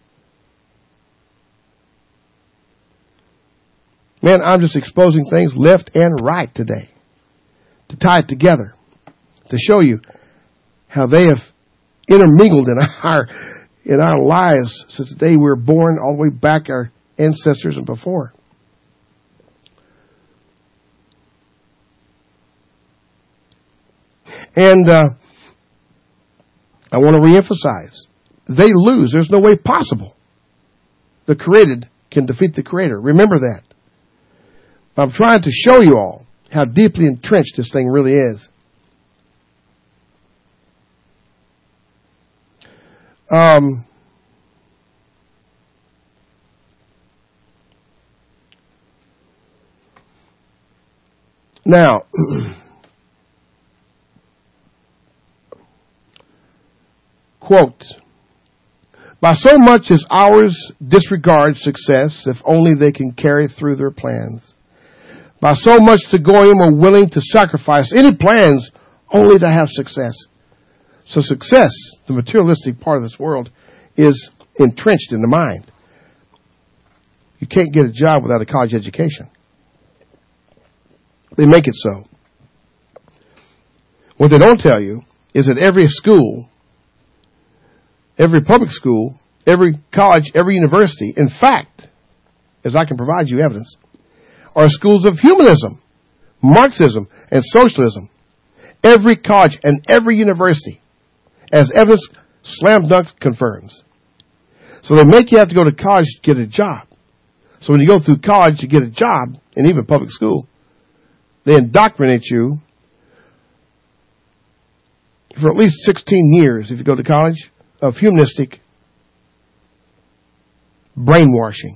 Man, I'm just exposing things left and right today to tie it together, to show you how they have intermingled in our in our lives since the day we were born, all the way back our ancestors and before. And I want to reemphasize, they lose. There's no way possible the created can defeat the Creator. Remember that. I'm trying to show you all how deeply entrenched this thing really is. Now, quote, by so much as ours disregard success, if only they can carry through their plans. By so much the goyim are willing to sacrifice any plans only to have success. So success, the materialistic part of this world, is entrenched in the mind. You can't get a job without a college education. They make it so. What they don't tell you is that every school, every public school, every college, every university, in fact, as I can provide you evidence, are schools of humanism, Marxism, and socialism. Every college and every university, as evidence slam dunk confirms. So they make you have to go to college to get a job. So when you go through college to get a job, and even public school, they indoctrinate you for at least 16 years, if you go to college, of humanistic brainwashing.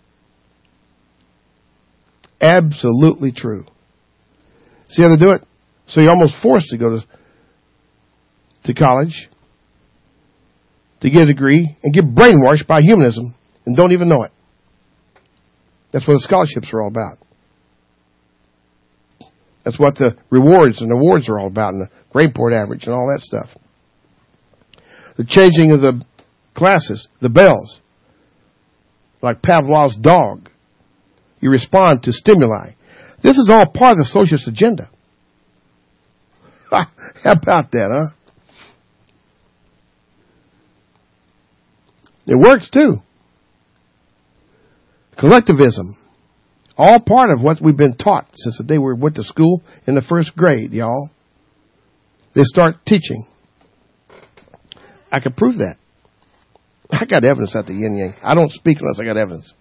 Absolutely true. See how they do it? So you're almost forced to go to college to get a degree and get brainwashed by humanism and don't even know it. That's what the scholarships are all about. That's what the rewards and awards are all about, and the grade point average and all that stuff. The changing of the classes, the bells, like Pavlov's dog. You respond to stimuli. This is all part of the socialist agenda. How about that, huh? It works too. Collectivism. All part of what we've been taught since the day we went to school in the first grade, y'all. They start teaching. I can prove that. I got evidence at the yin yang. I don't speak unless I got evidence.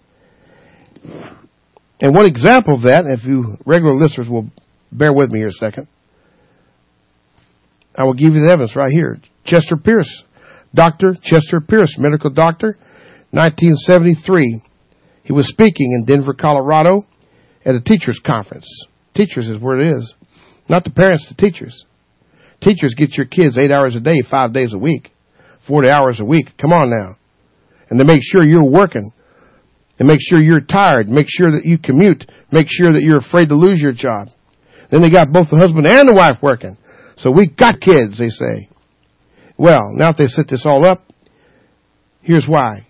And one example of that, if you regular listeners will bear with me here a second, I will give you the evidence right here. Chester Pierce, Dr. Chester Pierce, medical doctor, 1973. He was speaking in Denver, Colorado at a teachers conference. Teachers is where it is. Not the parents, the teachers. Teachers get your kids 8 hours a day, 5 days a week, 40 hours a week. Come on now. And they make sure you're working. And make sure you're tired. Make sure that you commute. Make sure that you're afraid to lose your job. Then they got both the husband and the wife working. So we got kids, they say. Well, now if they set this all up, here's why.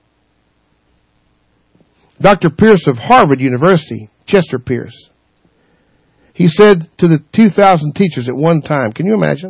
Dr. Pierce of Harvard University, Chester Pierce, he said to the 2,000 teachers at one time, can you imagine?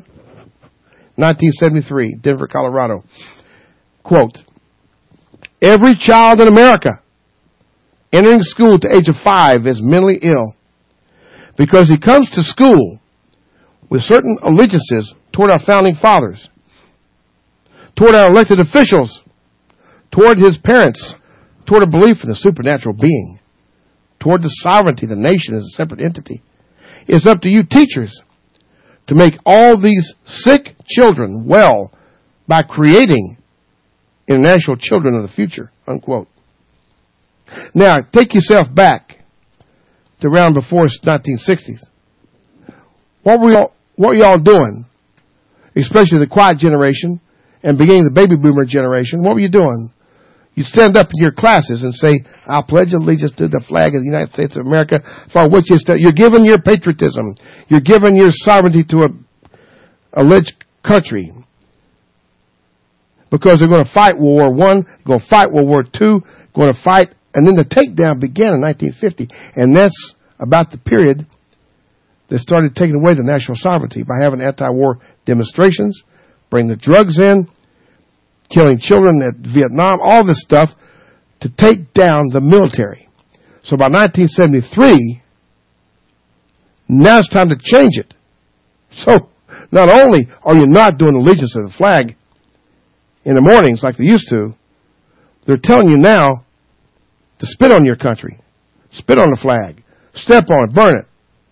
1973, Denver, Colorado. Quote, every child in America entering school at the age of 5 is mentally ill because he comes to school with certain allegiances toward our founding fathers, toward our elected officials, toward his parents, toward a belief in the supernatural being, toward the sovereignty of the nation as a separate entity. It's up to you teachers to make all these sick children well by creating international children of the future, unquote. Now, take yourself back to around before 1960s. What were y'all doing? Especially the quiet generation and beginning the baby boomer generation. What were you doing? You stand up in your classes and say, I pledge allegiance to the flag of the United States of America, for which you stand. You're giving your patriotism. You're giving your sovereignty to a alleged country. Because they're going to fight World War I, going to fight World War II, going to fight, and then the takedown began in 1950. And that's about the period that started taking away the national sovereignty by having anti-war demonstrations, bring the drugs in, killing children at Vietnam, all this stuff to take down the military. So by 1973, now it's time to change it. So not only are you not doing allegiance to the flag in the mornings like they used to, they're telling you now to spit on your country, spit on the flag, step on it, burn it.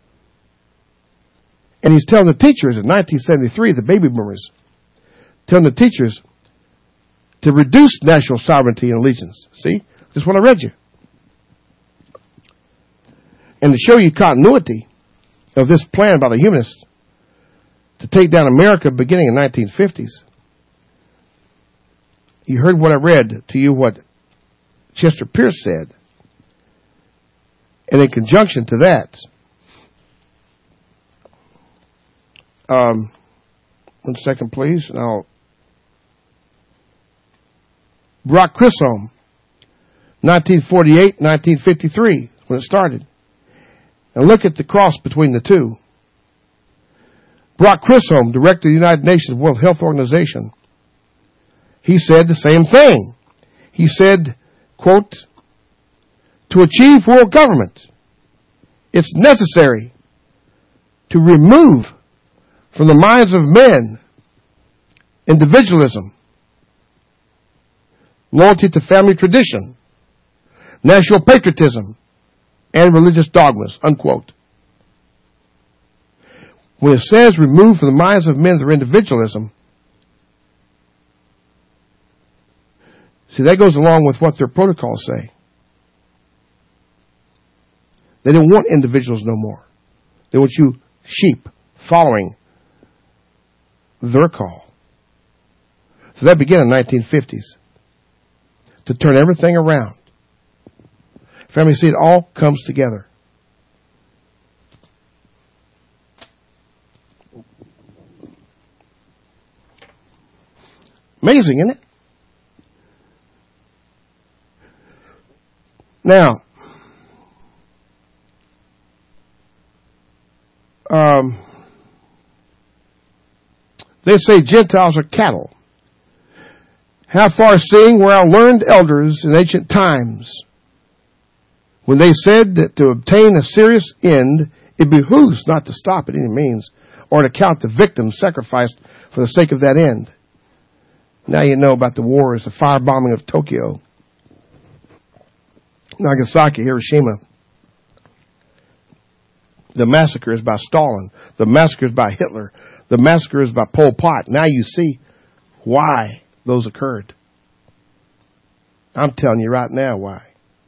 And he's telling the teachers in 1973, the baby boomers, telling the teachers to reduce national sovereignty and allegiance. See? Just what I read you. And to show you continuity of this plan by the humanists to take down America beginning in the 1950s, you heard what I read to you, what Chester Pierce said. And in conjunction to that, one second, please. Now, Brock Chisholm, 1948, 1953, when it started. And look at the cross between the two. Brock Chisholm, director of the United Nations World Health Organization, he said the same thing. He said, quote, to achieve world government, it's necessary to remove from the minds of men individualism, loyalty to family tradition, national patriotism, and religious dogmas, unquote. When it says remove from the minds of men their individualism, see, that goes along with what their protocols say. They don't want individuals no more. They want you sheep following their call. So that began in the 1950s to turn everything around. Family, see, it all comes together. Amazing, isn't it? Now, they say Gentiles are cattle. How far seeing were our learned elders in ancient times when they said that to obtain a serious end, it behooves not to stop at any means or to count the victims sacrificed for the sake of that end. Now you know about the wars, the firebombing of Tokyo, Nagasaki, Hiroshima, the massacres by Stalin, the massacres by Hitler, the massacres by Pol Pot. Now you see why those occurred. I'm telling you right now why.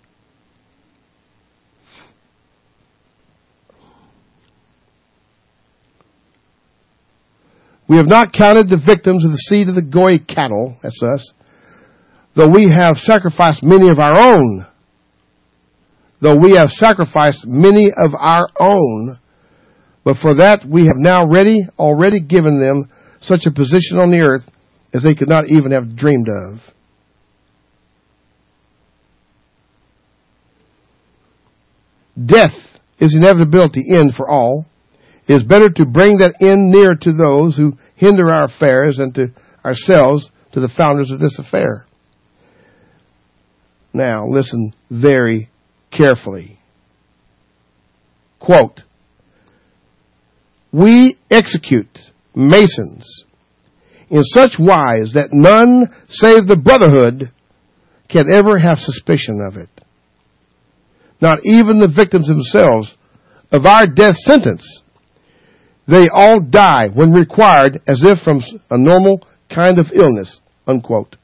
We have not counted the victims of the seed of the Goy cattle, that's us, though we have sacrificed many of our own. Though we have sacrificed many of our own, but for that we have now already given them such a position on the earth as they could not even have dreamed of. Death is inevitability end for all. It is better to bring that end near to those who hinder our affairs than to ourselves, to the founders of this affair. Now, listen very carefully. Quote, we execute Masons in such wise that none save the Brotherhood can ever have suspicion of it. Not even the victims themselves of our death sentence. They all die when required as if from a normal kind of illness, unquote.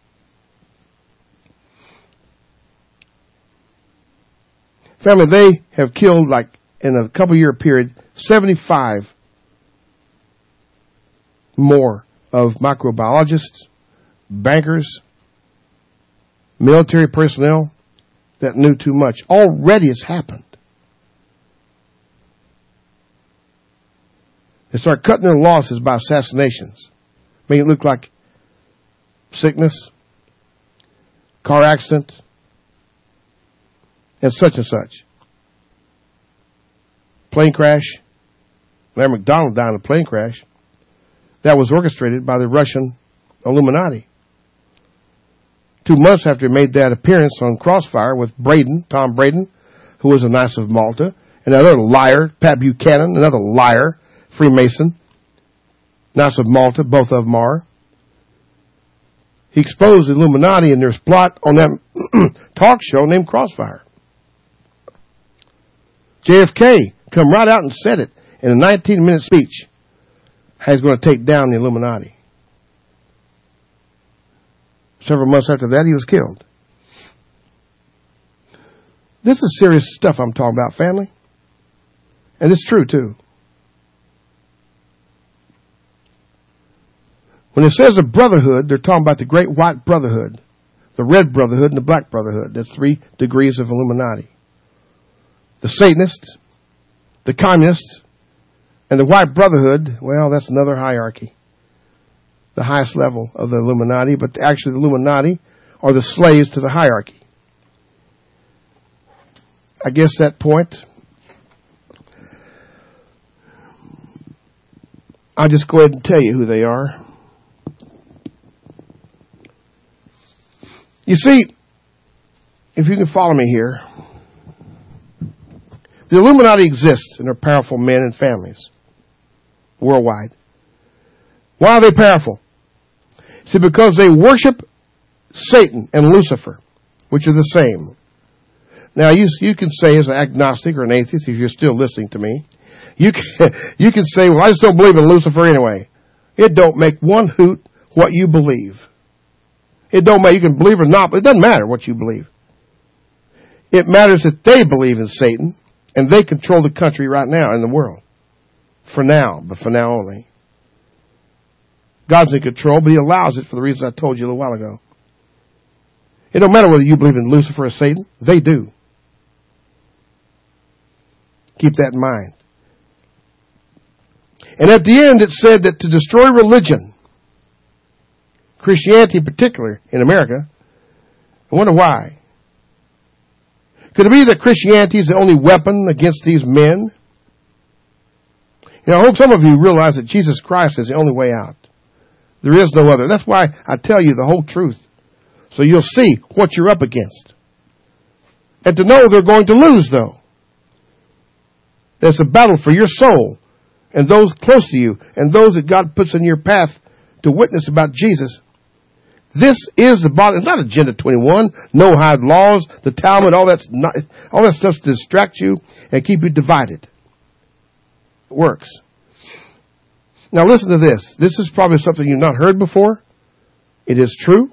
Family, they have killed, like, in a couple-year period, 75 more of microbiologists, bankers, military personnel that knew too much. Already it's happened. They start cutting their losses by assassinations. Make it look like sickness, car accident, and such. Plane crash. Larry McDonald died in a plane crash. That was orchestrated by the Russian Illuminati. 2 months after he made that appearance on Crossfire with Braden, Tom Braden, who was a Knights of Malta, another liar, Pat Buchanan, another liar, Freemason, Knights of Malta, both of them are. He exposed the Illuminati and their plot on that talk show named Crossfire. JFK come right out and said it in a 19-minute speech how he's going to take down the Illuminati. Several months after that, he was killed. This is serious stuff I'm talking about, family. And it's true, too. When it says a brotherhood, they're talking about the Great White Brotherhood, the Red Brotherhood, and the Black Brotherhood. That's 3 degrees of Illuminati. The Satanists, the Communists, and the White Brotherhood, well, that's another hierarchy. The highest level of the Illuminati, but actually the Illuminati are the slaves to the hierarchy. I guess that point, I'll just go ahead and tell you who they are. You see, if you can follow me here, the Illuminati exists and are powerful men and families worldwide. Why are they powerful? See, because they worship Satan and Lucifer, which are the same. Now, you can say as an agnostic or an atheist, if you're still listening to me, you can say, well, I just don't believe in Lucifer anyway. It don't make one hoot what you believe. It don't matter. You can believe or not, but it doesn't matter what you believe. It matters that they believe in Satan, and they control the country right now in the world. For now, but for now only. God's in control, but He allows it for the reasons I told you a little while ago. It don't matter whether you believe in Lucifer or Satan. They do. Keep that in mind. And at the end, it said that to destroy religion, Christianity in particular in America, I wonder why. Could it be that Christianity is the only weapon against these men? You know, I hope some of you realize that Jesus Christ is the only way out. There is no other. That's why I tell you the whole truth. So you'll see what you're up against. And to know they're going to lose, though. There's a battle for your soul and those close to you and those that God puts in your path to witness about Jesus. This is the body. It's not Agenda 21, no hide laws, the Talmud, all that stuff to distract you and keep you divided. It works. Now listen to this. This is probably something you've not heard before. It is true.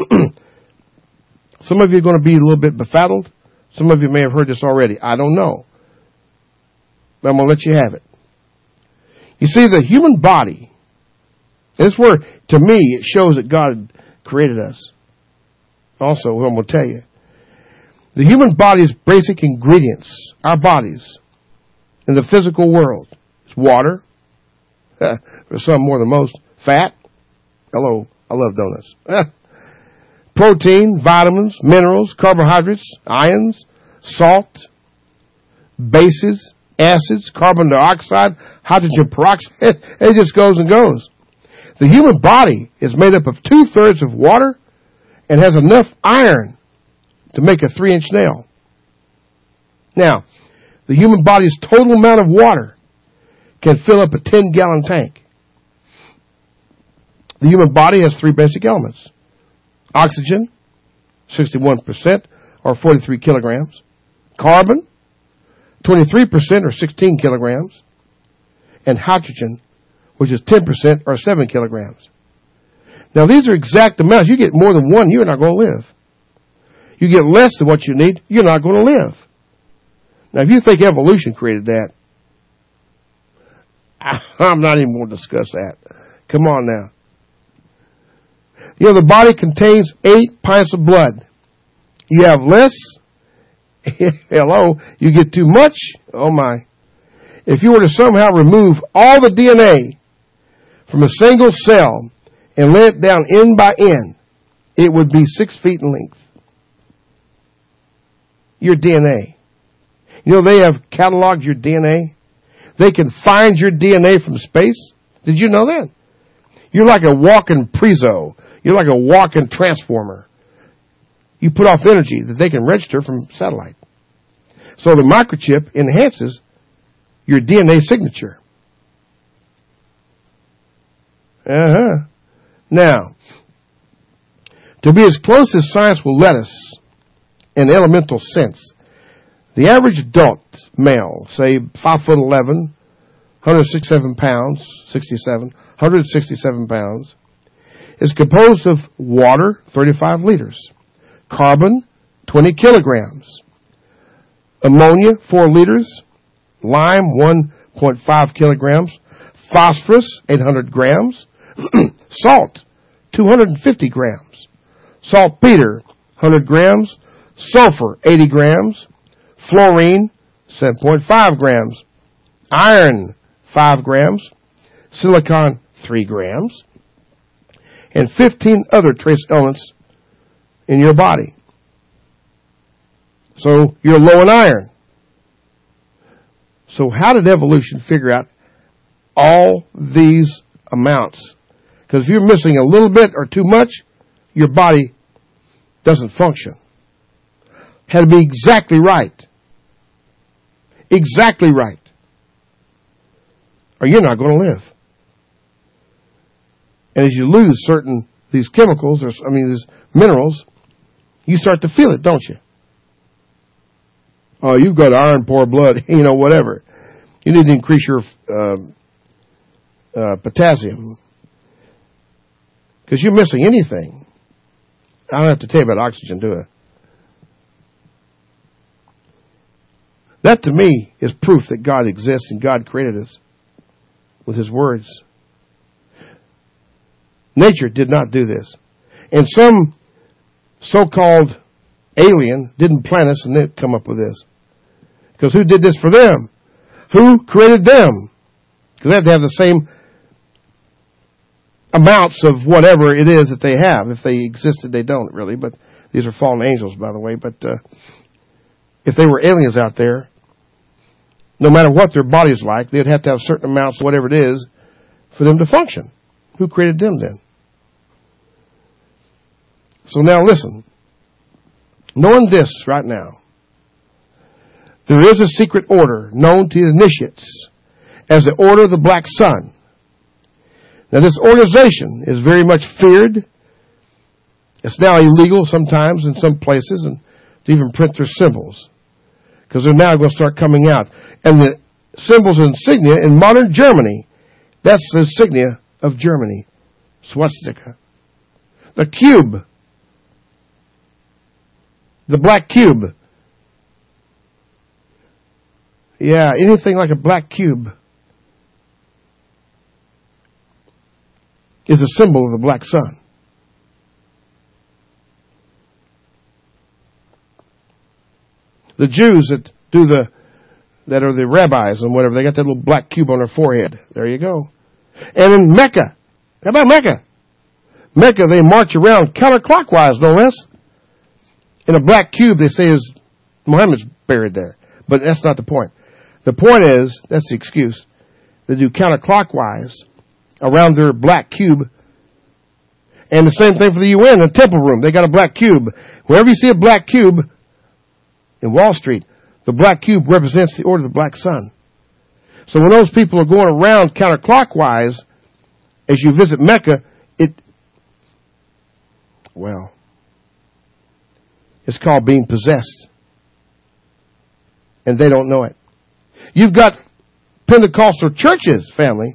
Some of you are going to be a little bit befuddled. Some of you may have heard this already. I don't know. But I'm going to let you have it. You see, the human body, this is where, to me, it shows that God created us. Also, I'm going to tell you. The human body's basic ingredients, our bodies, in the physical world, is water, for some more than most, fat. Hello, I love donuts. Protein, vitamins, minerals, carbohydrates, ions, salt, bases, acids, carbon dioxide, hydrogen peroxide. It just goes and goes. The human body is made up of 2/3 of water and has enough iron to make a 3-inch nail. Now, the human body's total amount of water can fill up a 10-gallon tank. The human body has 3 basic elements. Oxygen, 61% or 43 kilograms. Carbon, 23% or 16 kilograms. And hydrogen, which is 10% or 7 kilograms. Now these are exact amounts. You get more than one, you're not going to live. You get less than what you need, you're not going to live. Now if you think evolution created that, I'm not even going to discuss that. Come on now. You know, the body contains 8 pints of blood. You have less, hello, you get too much, oh my. If you were to somehow remove all the DNA from a single cell and lay it down end by end, it would be 6 feet in length. Your DNA. You know, they have cataloged your DNA. They can find your DNA from space. Did you know that? You're like a walking prezo. You're like a walking transformer. you put off energy that they can register from satellite. So the microchip enhances your DNA signature. Now, to be as close as science will let us in elemental sense, the average adult male, say 5'11", 167 pounds, 167 pounds, is composed of water, 35 liters, carbon, 20 kilograms, ammonia, 4 liters, lime, 1.5 kilograms, phosphorus, 800 grams, salt, 250 grams, saltpeter, 100 grams, sulfur, 80 grams, fluorine, 7.5 grams, iron, 5 grams, silicon, 3 grams, and 15 other trace elements in your body. So you're low in iron. So how did evolution figure out all these amounts? Because if you're missing a little bit or too much, your body doesn't function. Had to be exactly right. Exactly right. Or you're not going to live. And as you lose these chemicals, these minerals, you start to feel it, don't you? Oh, you've got iron poor blood, whatever. You need to increase your potassium. Because you're missing anything. I don't have to tell you about oxygen, do I? That to me is proof that God exists and God created us with His words. Nature did not do this. And some so-called alien didn't plant us and they'd come up with this. Because who did this for them? Who created them? Because they have to have the same amounts of whatever it is that they have. If they existed, they don't really. But these are fallen angels, by the way. But if they were aliens out there, no matter what their body's like, they'd have to have certain amounts of whatever it is for them to function. Who created them then? So now listen. Knowing this right now, there is a secret order known to the initiates as the Order of the Black Sun. Now this organization is very much feared. It's now illegal sometimes in some places and to even print their symbols. Because they're now going to start coming out. And the symbols and insignia in modern Germany, that's the insignia of Germany. Swastika. The cube. The black cube. Yeah, anything like a black cube is a symbol of the black sun. The Jews that are the rabbis and whatever, they got that little black cube on their forehead. There you go. And in Mecca, how about Mecca? Mecca, they march around counterclockwise, no less. In a black cube, they say is Muhammad's buried there. But that's not the point. The point is, that's the excuse. They do counterclockwise around their black cube. And the same thing for the UN, the temple room. They got a black cube. Wherever you see a black cube in Wall Street, the black cube represents the Order of the Black Sun. So when those people are going around counterclockwise, as you visit Mecca, it's called being possessed. And they don't know it. You've got Pentecostal churches, family,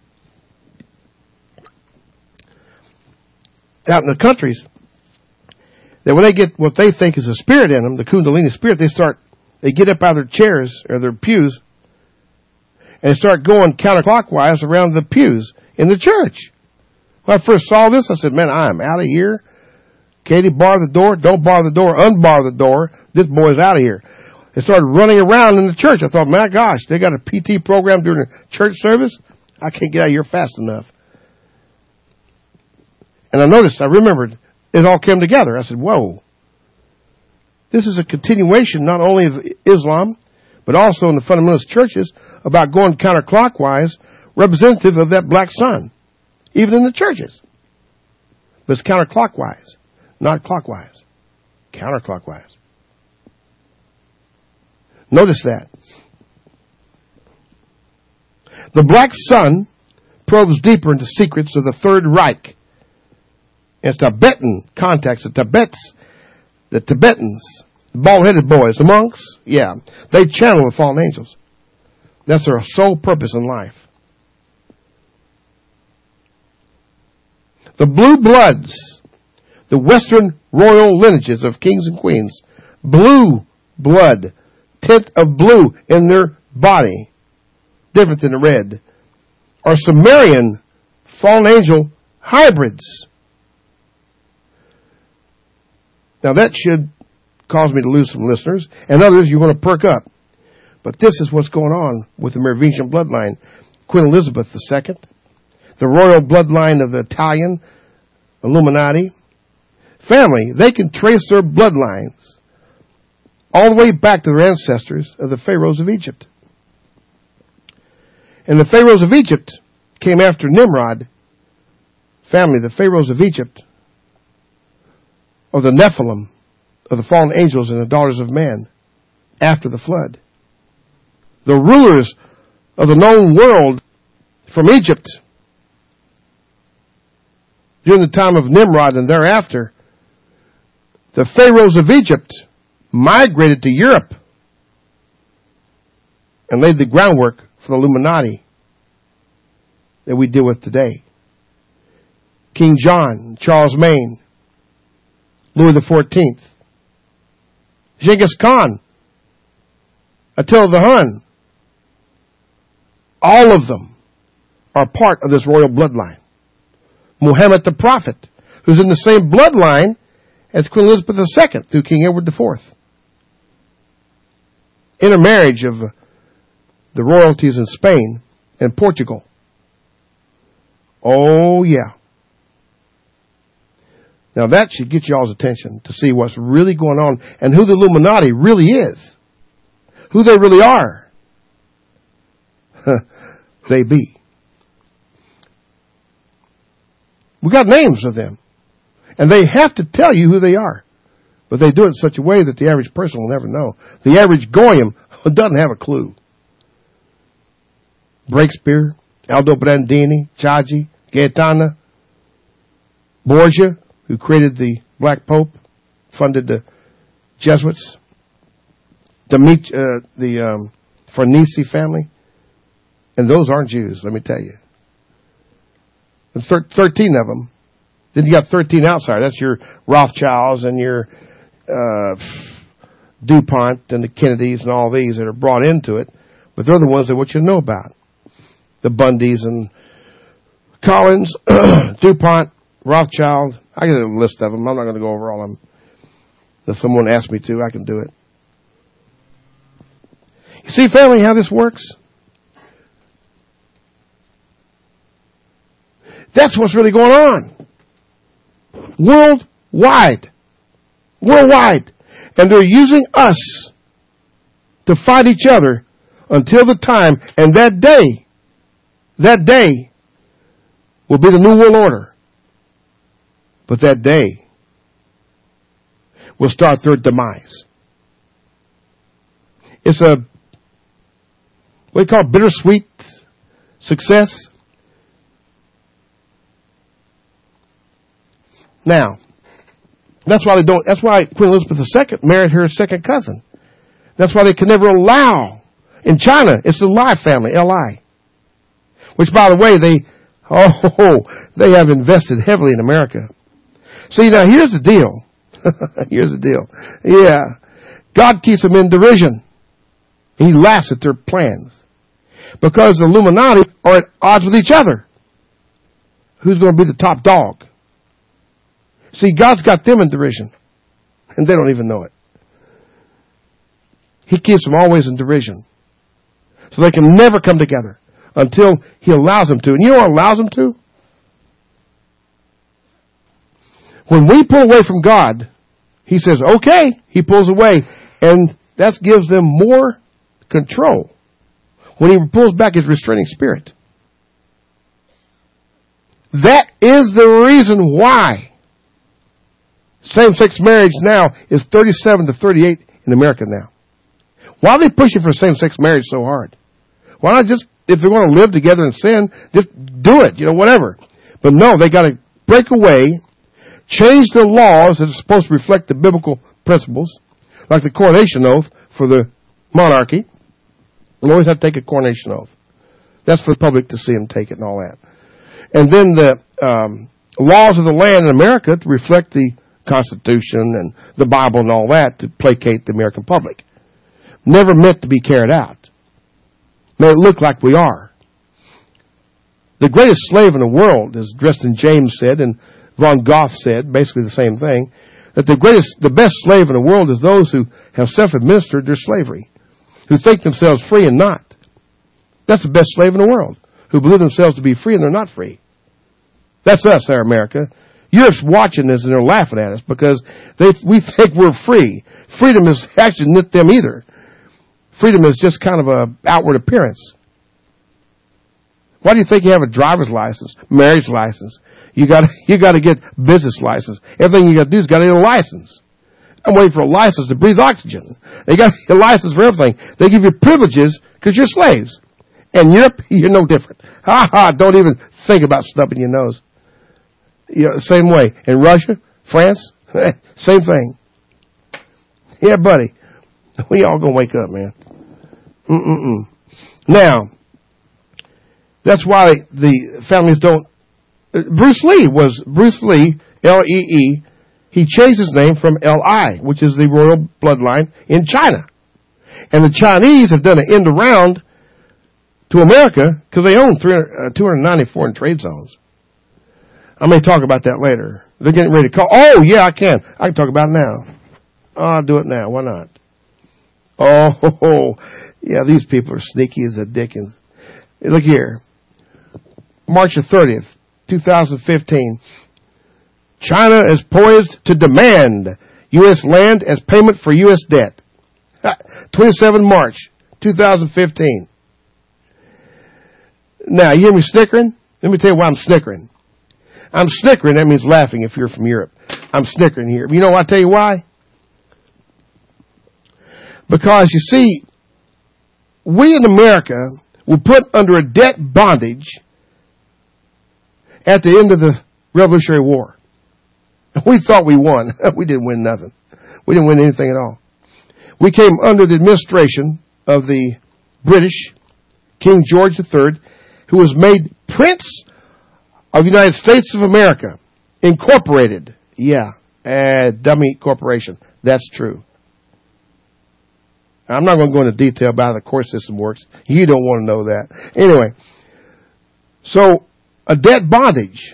out in the countries, that when they get what they think is a spirit in them, the Kundalini spirit, they get up out of their chairs or their pews and start going counterclockwise around the pews in the church. When I first saw this, I said, man, I am out of here. Katie, bar the door. Don't bar the door. Unbar the door. This boy's out of here. They started running around in the church. I thought, my gosh, they got a PT program during a church service? I can't get out of here fast enough. And I remembered, it all came together. I said, whoa. This is a continuation not only of Islam, but also in the fundamentalist churches about going counterclockwise, representative of that black sun. Even in the churches. But it's counterclockwise, not clockwise. counterclockwise. Notice that. The Black Sun probes deeper into secrets of the Third Reich. It's Tibetan contacts, the Tibetans, the bald-headed boys, the monks, yeah, they channel the fallen angels. That's their sole purpose in life. The blue bloods, the Western royal lineages of kings and queens, blue blood, tint of blue in their body, different than the red, are Sumerian fallen angel hybrids. Now that should cause me to lose some listeners, and others you're going to perk up. But this is what's going on with the Merovingian bloodline. Queen Elizabeth II, the royal bloodline of the Italian Illuminati family, they can trace their bloodlines all the way back to their ancestors of the pharaohs of Egypt. And the pharaohs of Egypt came after Nimrod family, the pharaohs of Egypt, of the Nephilim, of the fallen angels and the daughters of man, after the flood. The rulers of the known world from Egypt, during the time of Nimrod and thereafter, the pharaohs of Egypt migrated to Europe and laid the groundwork for the Illuminati that we deal with today. King John, Charles Maine, Louis XIV, Genghis Khan, Attila the Hun, all of them are part of this royal bloodline. Muhammad the Prophet, who's in the same bloodline as Queen Elizabeth II through King Edward IV. Intermarriage of the royalties in Spain and Portugal. Oh, yeah. Now that should get y'all's attention to see what's really going on and who the Illuminati really is. Who they really are. They be. We got names of them. And they have to tell you who they are. But they do it in such a way that the average person will never know. The average goyim doesn't have a clue. Breakspear, Aldo Brandini, Chaji, Gaetana, Borgia, who created the Black Pope, funded the Jesuits, the Farnese family, and those aren't Jews, let me tell you. And 13 of them. Then you got 13 outsiders. That's your Rothschilds and your DuPont and the Kennedys and all these that are brought into it. But they're the ones that what you know about. The Bundys and Collins, DuPont, Rothschild. I got a list of them. I'm not going to go over all of them. If someone asks me to, I can do it. You see, family, how this works? That's what's really going on. Worldwide. Worldwide. And they're using us to fight each other until the time, and that day will be the New World Order. But that day will start their demise. It's a, what do you call it, bittersweet success. Now, that's why Queen Elizabeth II married her second cousin. That's why they can never allow, in China, it's the Lai family, Li. Which, by the way, they have invested heavily in America. See, now here's the deal. Here's the deal. Yeah. God keeps them in derision. He laughs at their plans. Because the Illuminati are at odds with each other. Who's going to be the top dog? See, God's got them in derision. And they don't even know it. He keeps them always in derision. So they can never come together until He allows them to. And you know what allows them to? When we pull away from God, He says, okay, He pulls away. And that gives them more control. When He pulls back His restraining spirit. That is the reason why Same-sex marriage now is 37 to 38 in America now. Why are they pushing for same-sex marriage so hard? Why not just, if they want to live together in sin, just do it, whatever. But no, they got to break away, change the laws that are supposed to reflect the biblical principles, like the coronation oath for the monarchy. You always have to take a coronation oath. That's for the public to see and take it and all that. And then the laws of the land in America to reflect the Constitution and the Bible and all that to placate the American public. Never meant to be carried out. May it look like we are. The greatest slave in the world, as Dresden James said and von Goth said, basically the same thing, that the best slave in the world is those who have self-administered their slavery, who think themselves free and not. That's the best slave in the world, who believe themselves to be free and they're not free. That's us there, America. Europe's watching this and they're laughing at us because we think we're free. Freedom is actually not them either. Freedom is just kind of a outward appearance. Why do you think you have a driver's license, marriage license? You got to get business license. Everything you got to do is got to get a license. I'm waiting for a license to breathe oxygen. They got a license for everything. They give you privileges because you're slaves. In Europe, you're no different. Don't even think about stubbing your nose. Same way. In Russia, France, same thing. Yeah, buddy. We all gonna wake up, man. Now, that's why the families don't. Bruce Lee, L-E-E. He changed his name from L-I, which is the royal bloodline in China. And the Chinese have done an end around to America because they own 290 foreign trade zones. I may talk about that later. They're getting ready to call. Oh, yeah, I can talk about it now. I'll do it now. Why not? Oh, yeah, these people are sneaky as the dickens. Look here. March the 30th, 2015. China is poised to demand U.S. land as payment for U.S. debt. 27 March, 2015. Now, you hear me snickering? Let me tell you why I'm snickering. I'm snickering, that means laughing if you're from Europe. I'm snickering here. You know what? I'll tell you why? Because, you see, we in America were put under a debt bondage at the end of the Revolutionary War. We thought we won. We didn't win nothing. We didn't win anything at all. We came under the administration of the British, King George III, who was made Prince of the United States of America, Incorporated. Yeah, dummy corporation. That's true. I'm not going to go into detail about how the court system works. You don't want to know that. Anyway, so a debt bondage,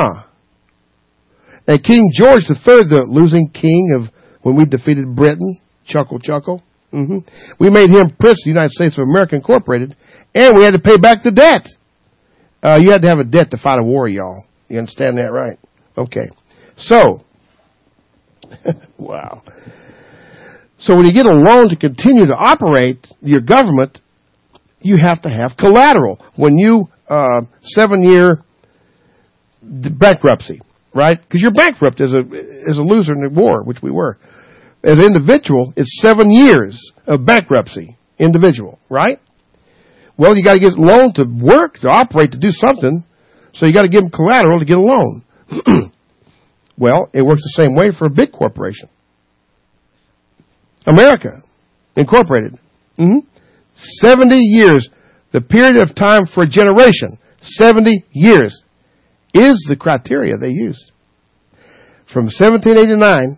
And King George III, the losing king of when we defeated Britain, chuckle. We made him Prince of the United States of America Incorporated, and we had to pay back the debt. You had to have a debt to fight a war, y'all. You understand that, right? Okay. So, wow. So when you get a loan to continue to operate your government, you have to have collateral. When you 7-year bankruptcy, right? Because you're bankrupt as a loser in the war, which we were. As an individual, it's 7 years of bankruptcy, individual, right? Well, you got to get a loan to work, to operate, to do something. So you got to give them collateral to get a loan. Well, it works the same way for a big corporation. America Incorporated. 70 years. The period of time for a generation. 70 years is the criteria they used. From 1789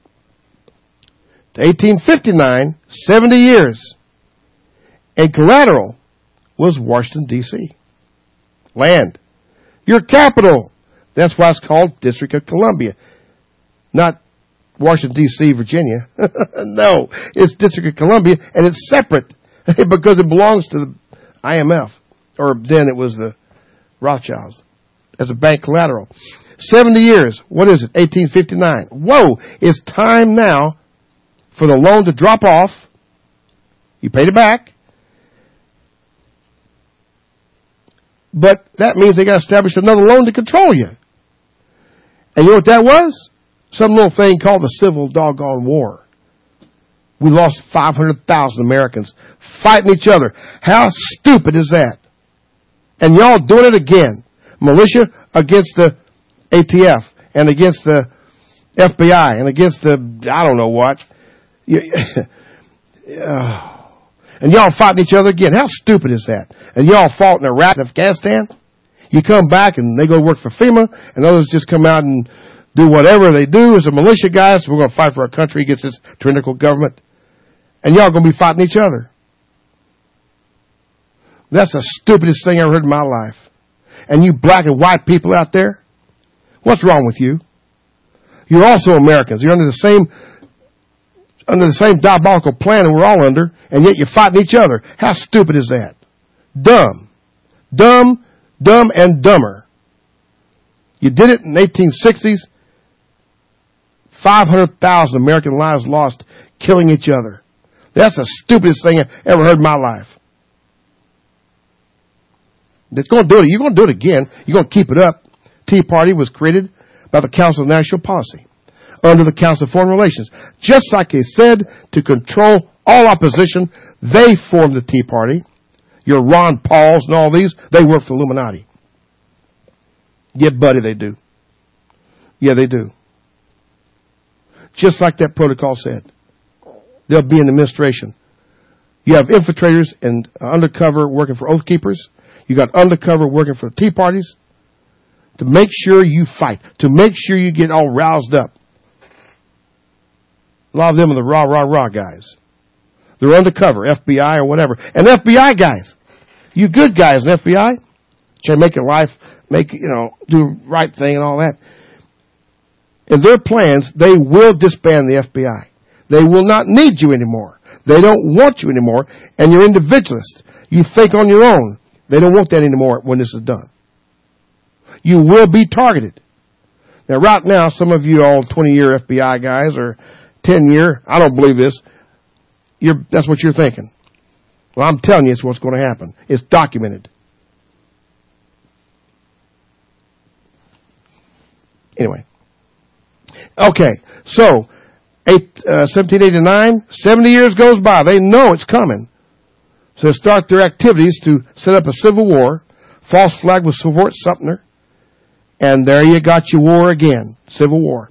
to 1859, 70 years. And collateral was Washington, D.C. Land. Your capital. That's why it's called District of Columbia. Not Washington, D.C., Virginia. No, it's District of Columbia, and it's separate because it belongs to the IMF. Or then it was the Rothschilds as a bank collateral. 70 years. What is it? 1859. Whoa, it's time now for the loan to drop off. You paid it back. But that means they got to establish another loan to control you. And you know what that was? Some little thing called the Civil Doggone War. We lost 500,000 Americans fighting each other. How stupid is that? And y'all doing it again. Militia against the ATF and against the FBI and against the, I don't know what. And y'all fighting each other again. How stupid is that? And y'all fought in Iraq and Afghanistan. You come back and they go work for FEMA and others just come out and do whatever they do as a militia guys. We're going to fight for our country against this tyrannical government. And y'all going to be fighting each other. That's the stupidest thing I ever heard in my life. And you black and white people out there, what's wrong with you? You're also Americans. You're under the same diabolical plan that we're all under, and yet you're fighting each other. How stupid is that? Dumb. Dumb, dumb, and dumber. You did it in the 1860s. 500,000 American lives lost killing each other. That's the stupidest thing I ever heard in my life. It's going to do it. You're going to do it again. You're going to keep it up. Tea Party was created by the Council of National Policy under the Council of Foreign Relations. Just like they said to control all opposition, they formed the Tea Party. Your Ron Pauls and all these, they work for the Illuminati. Yeah, buddy, they do. Yeah, they do. Just like that protocol said. They'll be in the administration. You have infiltrators and undercover working for Oath Keepers. You got undercover working for the Tea Parties to make sure you fight, to make sure you get all roused up. A lot of them are the rah guys. They're undercover, FBI or whatever. And FBI guys, you good guys in FBI, try to make your life, do the right thing and all that. In their plans, they will disband the FBI. They will not need you anymore. They don't want you anymore, and you're individualist. You think on your own. They don't want that anymore when this is done. You will be targeted. Now, right now, some of you all 20-year FBI guys or 10-year, I don't believe this. That's what you're thinking. Well, I'm telling you it's what's going to happen. It's documented. Anyway. Okay, so 1789, 70 years goes by. They know it's coming. So they start their activities to set up a civil war. False flag with Fort Sumter. And there you got your war again. Civil war.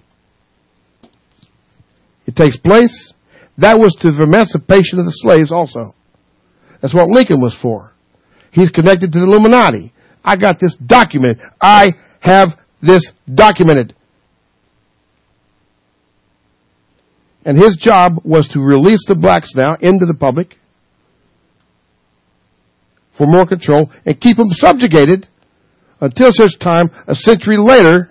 It takes place. That was to the emancipation of the slaves also. That's what Lincoln was for. He's connected to the Illuminati. I got this documented. I have this documented. And his job was to release the blacks now into the public for more control and keep them subjugated until such time, a century later,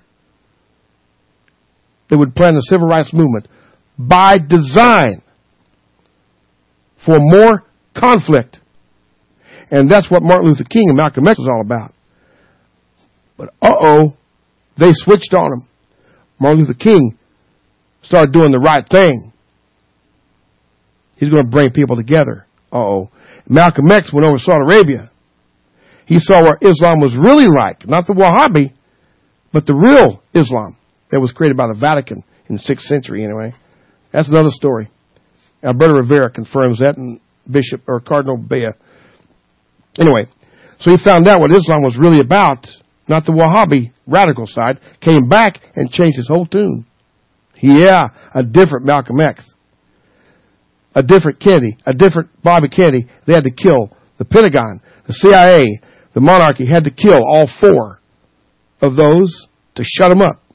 they would plan the civil rights movement by design for more conflict. And that's what Martin Luther King and Malcolm X was all about. But they switched on him. Martin Luther King started doing the right thing. He's going to bring people together. Malcolm X went over to Saudi Arabia. He saw what Islam was really like. Not the Wahhabi, but the real Islam that was created by the Vatican in the 6th century anyway. That's another story. Alberto Rivera confirms that, and Bishop or Cardinal Bea. Anyway, so he found out what Islam was really about, not the Wahhabi radical side, came back and changed his whole tune. Yeah, a different Malcolm X. A different Kennedy, a different Bobby Kennedy. They had to kill the Pentagon, the CIA, the monarchy had to kill all 4 of those to shut them up.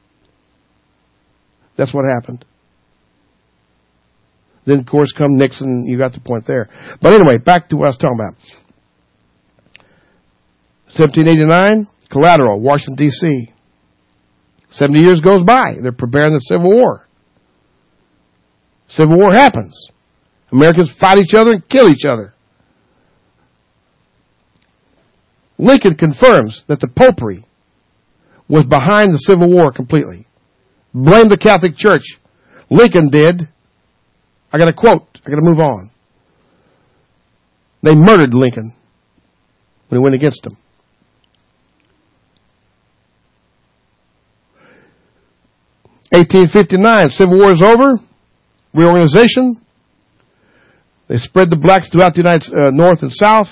That's what happened. Then, of course, come Nixon. You got the point there. But anyway, back to what I was talking about. 1789, Collateral, Washington, D.C. 70 years goes by. They're preparing the Civil War. Civil War happens. Americans fight each other and kill each other. Lincoln confirms that the Popery was behind the Civil War completely. Blamed the Catholic Church. Lincoln did. I got a quote. I got to move on. They murdered Lincoln when he went against them. 1859, Civil War is over. Reorganization. They spread the blacks throughout the United North and South.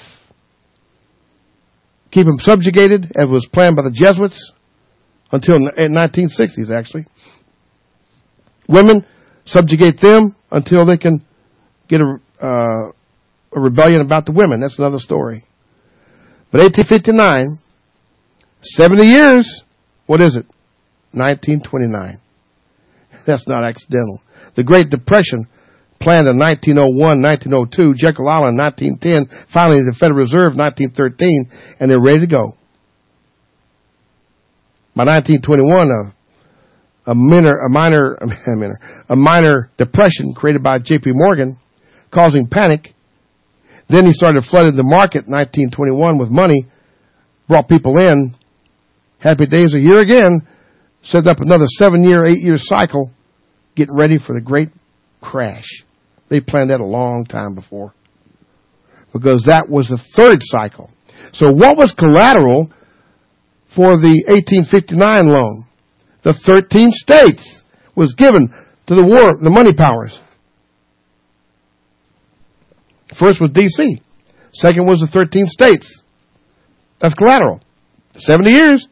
Keep them subjugated, as was planned by the Jesuits, until 1960s, actually. Women, subjugate them until they can get a rebellion about the women. That's another story. But 1859, 70 years, what is it? 1929. That's not accidental. The Great Depression, planned in 1901, 1902, Jekyll Island, 1910, finally the Federal Reserve, 1913, and they're ready to go. By 1921, a minor depression created by J.P. Morgan, causing panic. Then he started flooding the market in 1921 with money, brought people in. Happy days a year again, set up another 8-year cycle, getting ready for the great crash. They planned that a long time before, because that was the third cycle. So what was collateral for the 1859 loan? The 13 states was given to the money powers. First was D.C. Second was the 13 states. That's collateral. 70 years.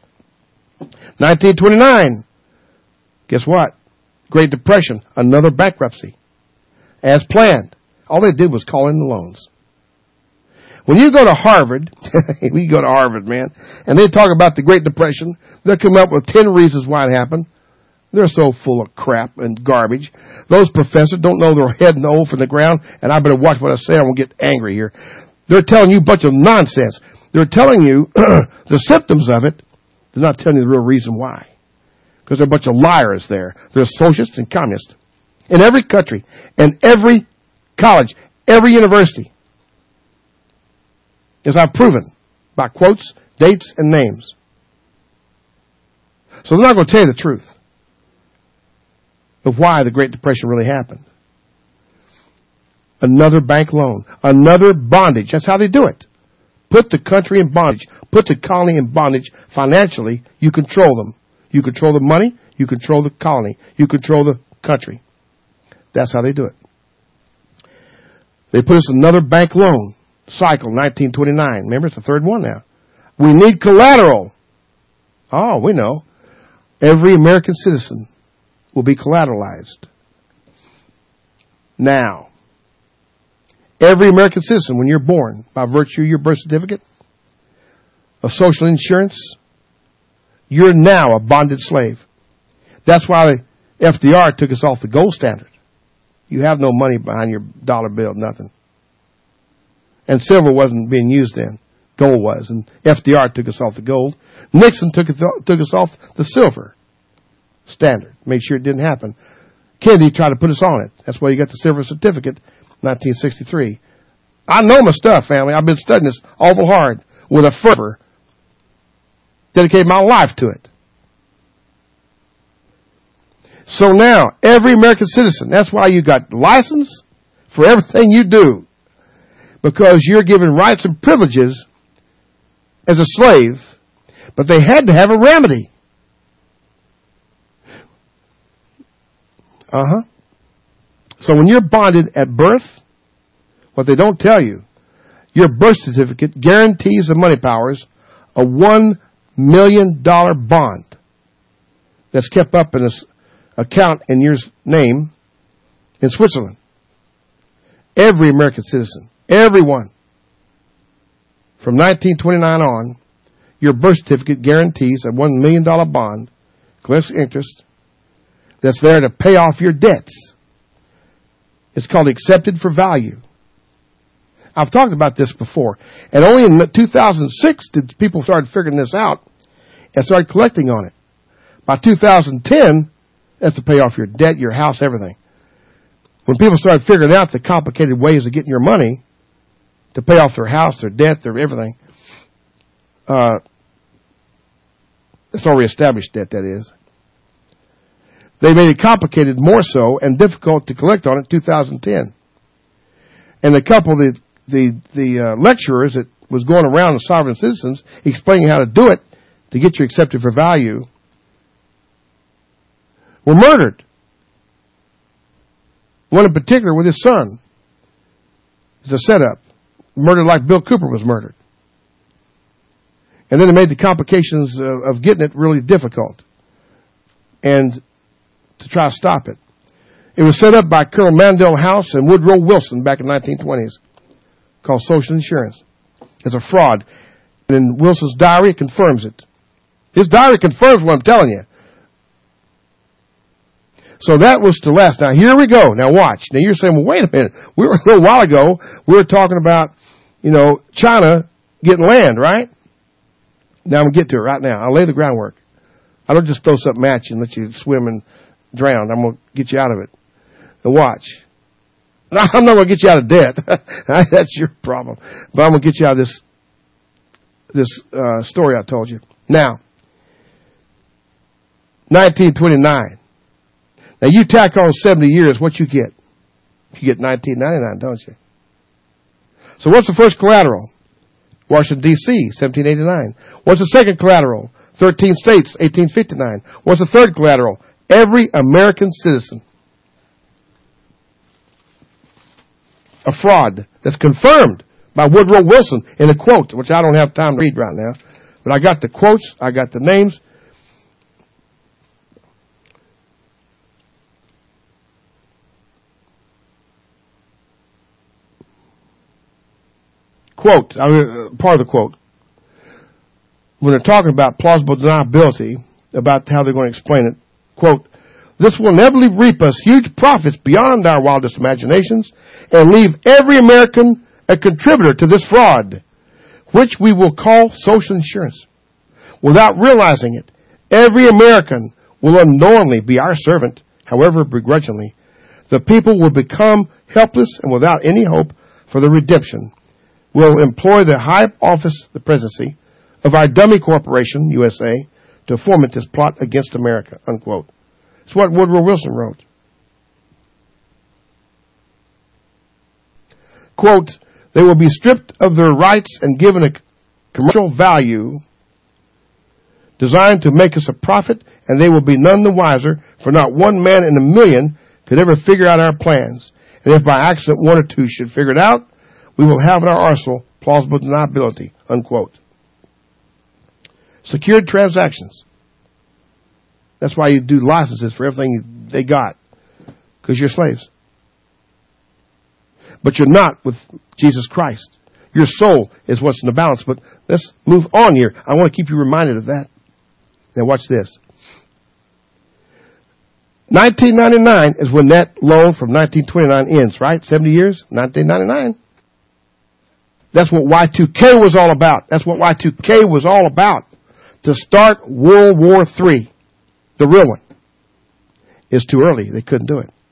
1929. Guess what? Great Depression. Another bankruptcy. As planned. All they did was call in the loans. When you go to Harvard, we go to Harvard, man, and they talk about the Great Depression, they'll come up with 10 reasons why it happened. They're so full of crap and garbage. Those professors don't know their head and the hole from the ground, and I better watch what I say. I won't get angry here. They're telling you a bunch of nonsense. They're telling you the symptoms of it. They're not telling you the real reason why. Because there are a bunch of liars there. They're socialists and communists. In every country, and every college, every university. As I've proven by quotes, dates, and names. So they're not going to tell you the truth of why the Great Depression really happened. Another bank loan. Another bondage. That's how they do it. Put the country in bondage. Put the colony in bondage. Financially, you control them. You control the money. You control the colony. You control the country. That's how they do it. They put us another bank loan cycle, 1929. Remember, it's the third one now. We need collateral. Oh, we know. Every American citizen will be collateralized. Now, every American citizen, when you're born, by virtue of your birth certificate, of social insurance, you're now a bonded slave. That's why FDR took us off the gold standard. You have no money behind your dollar bill, nothing. And silver wasn't being used then. Gold was. And FDR took us off the gold. Nixon took us off the silver standard. Made sure it didn't happen. Kennedy tried to put us on it. That's why you got the silver certificate, 1963. I know my stuff, family. I've been studying this awful hard with a fervor. Dedicated my life to it. So now, every American citizen, that's why you got license for everything you do. Because you're given rights and privileges as a slave, but they had to have a remedy. So when you're bonded at birth, what they don't tell you, your birth certificate guarantees the money powers a $1 million bond that's kept up in this account in your name in Switzerland. Every American citizen, everyone, from 1929 on, your birth certificate guarantees a $1 million bond, collects interest, that's there to pay off your debts. It's called accepted for value. I've talked about this before. And only in 2006 did people start figuring this out and started collecting on it. By 2010, that's to pay off your debt, your house, everything. When people started figuring out the complicated ways of getting your money to pay off their house, their debt, their everything, it's already established debt, that is. They made it complicated more so and difficult to collect on it in 2010. And a couple of the lecturers that was going around the sovereign citizens explaining how to do it to get you accepted for value were murdered. One in particular with his son. It's a setup. Murdered like Bill Cooper was murdered. And then it made the complications of getting it really difficult. And to try to stop it. It was set up by Colonel Mandel House and Woodrow Wilson back in the 1920s. Called Social Insurance. It's a fraud. And in Wilson's diary, it confirms it. His diary confirms what I'm telling you. So that was to last. Now here we go. Now watch. Now you're saying, well, wait a minute. A little while ago, we were talking about, China getting land, right? Now I'm going to get to it right now. I'll lay the groundwork. I don't just throw something at you and let you swim and drown. I'm going to get you out of it. Now watch. No, I'm not going to get you out of debt. That's your problem. But I'm going to get you out of this story I told you. Now, 1929. Now you tack on 70 years, what you get? You get 1999, don't you? So what's the first collateral? Washington, D.C., 1789. What's the second collateral? 13 states, 1859. What's the third collateral? Every American citizen. A fraud that's confirmed by Woodrow Wilson in a quote, which I don't have time to read right now. But I got the quotes, I got the names. Quote, part of the quote. When they're talking about plausible deniability, about how they're going to explain it, quote, this will inevitably reap us huge profits beyond our wildest imaginations and leave every American a contributor to this fraud, which we will call social insurance. Without realizing it, every American will unknowingly be our servant, however begrudgingly. The people will become helpless and without any hope for the redemption. We'll employ the high office, the presidency, of our dummy corporation, USA, to foment this plot against America, unquote. It's what Woodrow Wilson wrote. Quote, they will be stripped of their rights and given a commercial value designed to make us a profit, and they will be none the wiser, for not one man in a million could ever figure out our plans. And if by accident one or two should figure it out, we will have in our arsenal plausible deniability, unquote. Secured transactions. That's why you do licenses for everything they got. Because you're slaves. But you're not with Jesus Christ. Your soul is what's in the balance. But let's move on here. I want to keep you reminded of that. Now watch this. 1999 is when that loan from 1929 ends, right? 70 years? 1999. That's what Y2K was all about. That's what Y2K was all about. To start World War III. The real one. It's too early. They couldn't do it.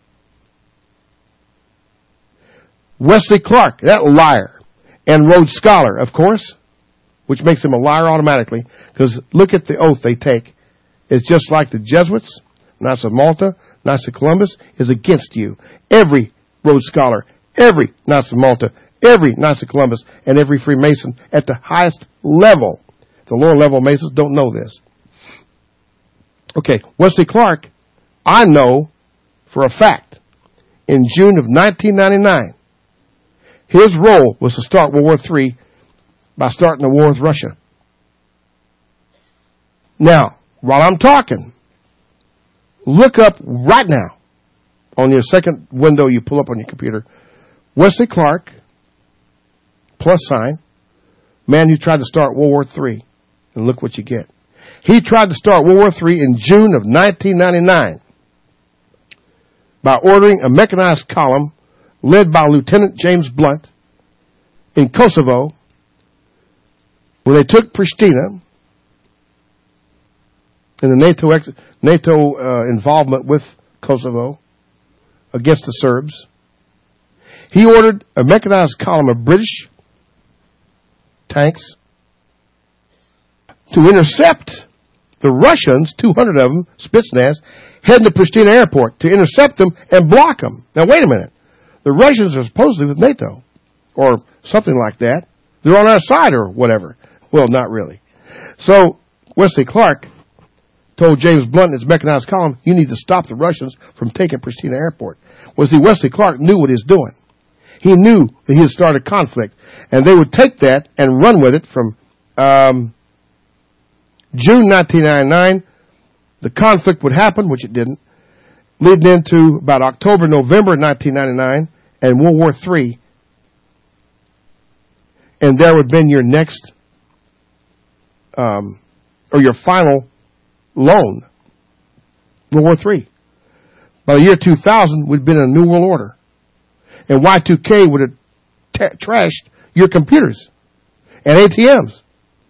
Wesley Clark, that liar. And Rhodes Scholar, of course. Which makes him a liar automatically. Because look at the oath they take. It's just like the Jesuits. Knights of Malta, Knights of Columbus is against you. Every Rhodes Scholar, every Knights of Malta, every Knights of Columbus, and every Freemason at the highest level. The lower level Masons don't know this. Okay, Wesley Clark, I know for a fact, in June of 1999, his role was to start World War III by starting the war with Russia. Now, while I'm talking, look up right now on your second window you pull up on your computer, Wesley Clark, +, man who tried to start World War III. And look what you get. He tried to start World War III in June of 1999 by ordering a mechanized column led by Lieutenant James Blunt in Kosovo when they took Pristina in the NATO involvement with Kosovo against the Serbs. He ordered a mechanized column of British tanks to intercept the Russians, 200 of them, Spetsnaz, heading to Pristina Airport to intercept them and block them. Now, wait a minute. The Russians are supposedly with NATO or something like that. They're on our side or whatever. Well, not really. So, Wesley Clark told James Blunt in his mechanized column, you need to stop the Russians from taking Pristina Airport. Was the Wesley Clark knew what he was doing. He knew that he had started conflict. And they would take that and run with it from June 1999. The conflict would happen, which it didn't, leading into about October, November 1999, and World War III. And there would have been your next, or your final loan, World War III. By the year 2000, we'd been in a new world order. And Y2K would have trashed your computers and ATMs.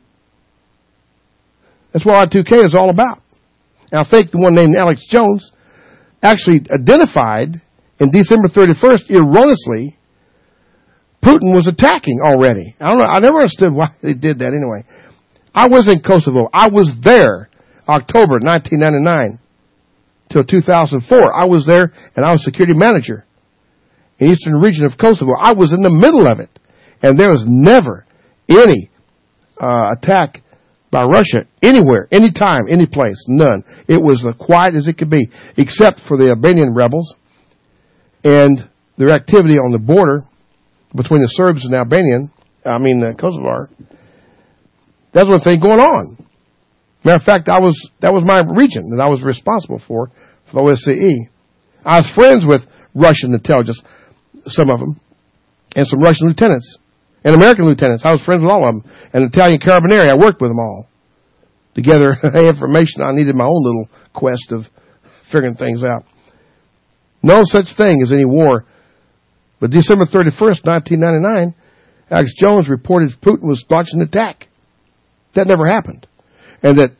That's what Y2K is all about. And I think the one named Alex Jones actually identified in December 31st, erroneously, Putin was attacking already. I don't know. I never understood why they did that anyway. I was in Kosovo. I was there October 1999 till 2004. I was there and I was security manager in the eastern region of Kosovo. I was in the middle of it. And there was never any attack by Russia anywhere, anytime, any place, none. It was as quiet as it could be, except for the Albanian rebels and their activity on the border between the Serbs and Kosovar. That's one thing going on. Matter of fact, that was my region that I was responsible for the OSCE. I was friends with Russian intelligence, some of them, and some Russian lieutenants. And American lieutenants. I was friends with all of them. And Italian Carabinieri, I worked with them all. Together, information I needed my own little quest of figuring things out. No such thing as any war. But December 31st, 1999, Alex Jones reported Putin was launching an attack. That never happened. And that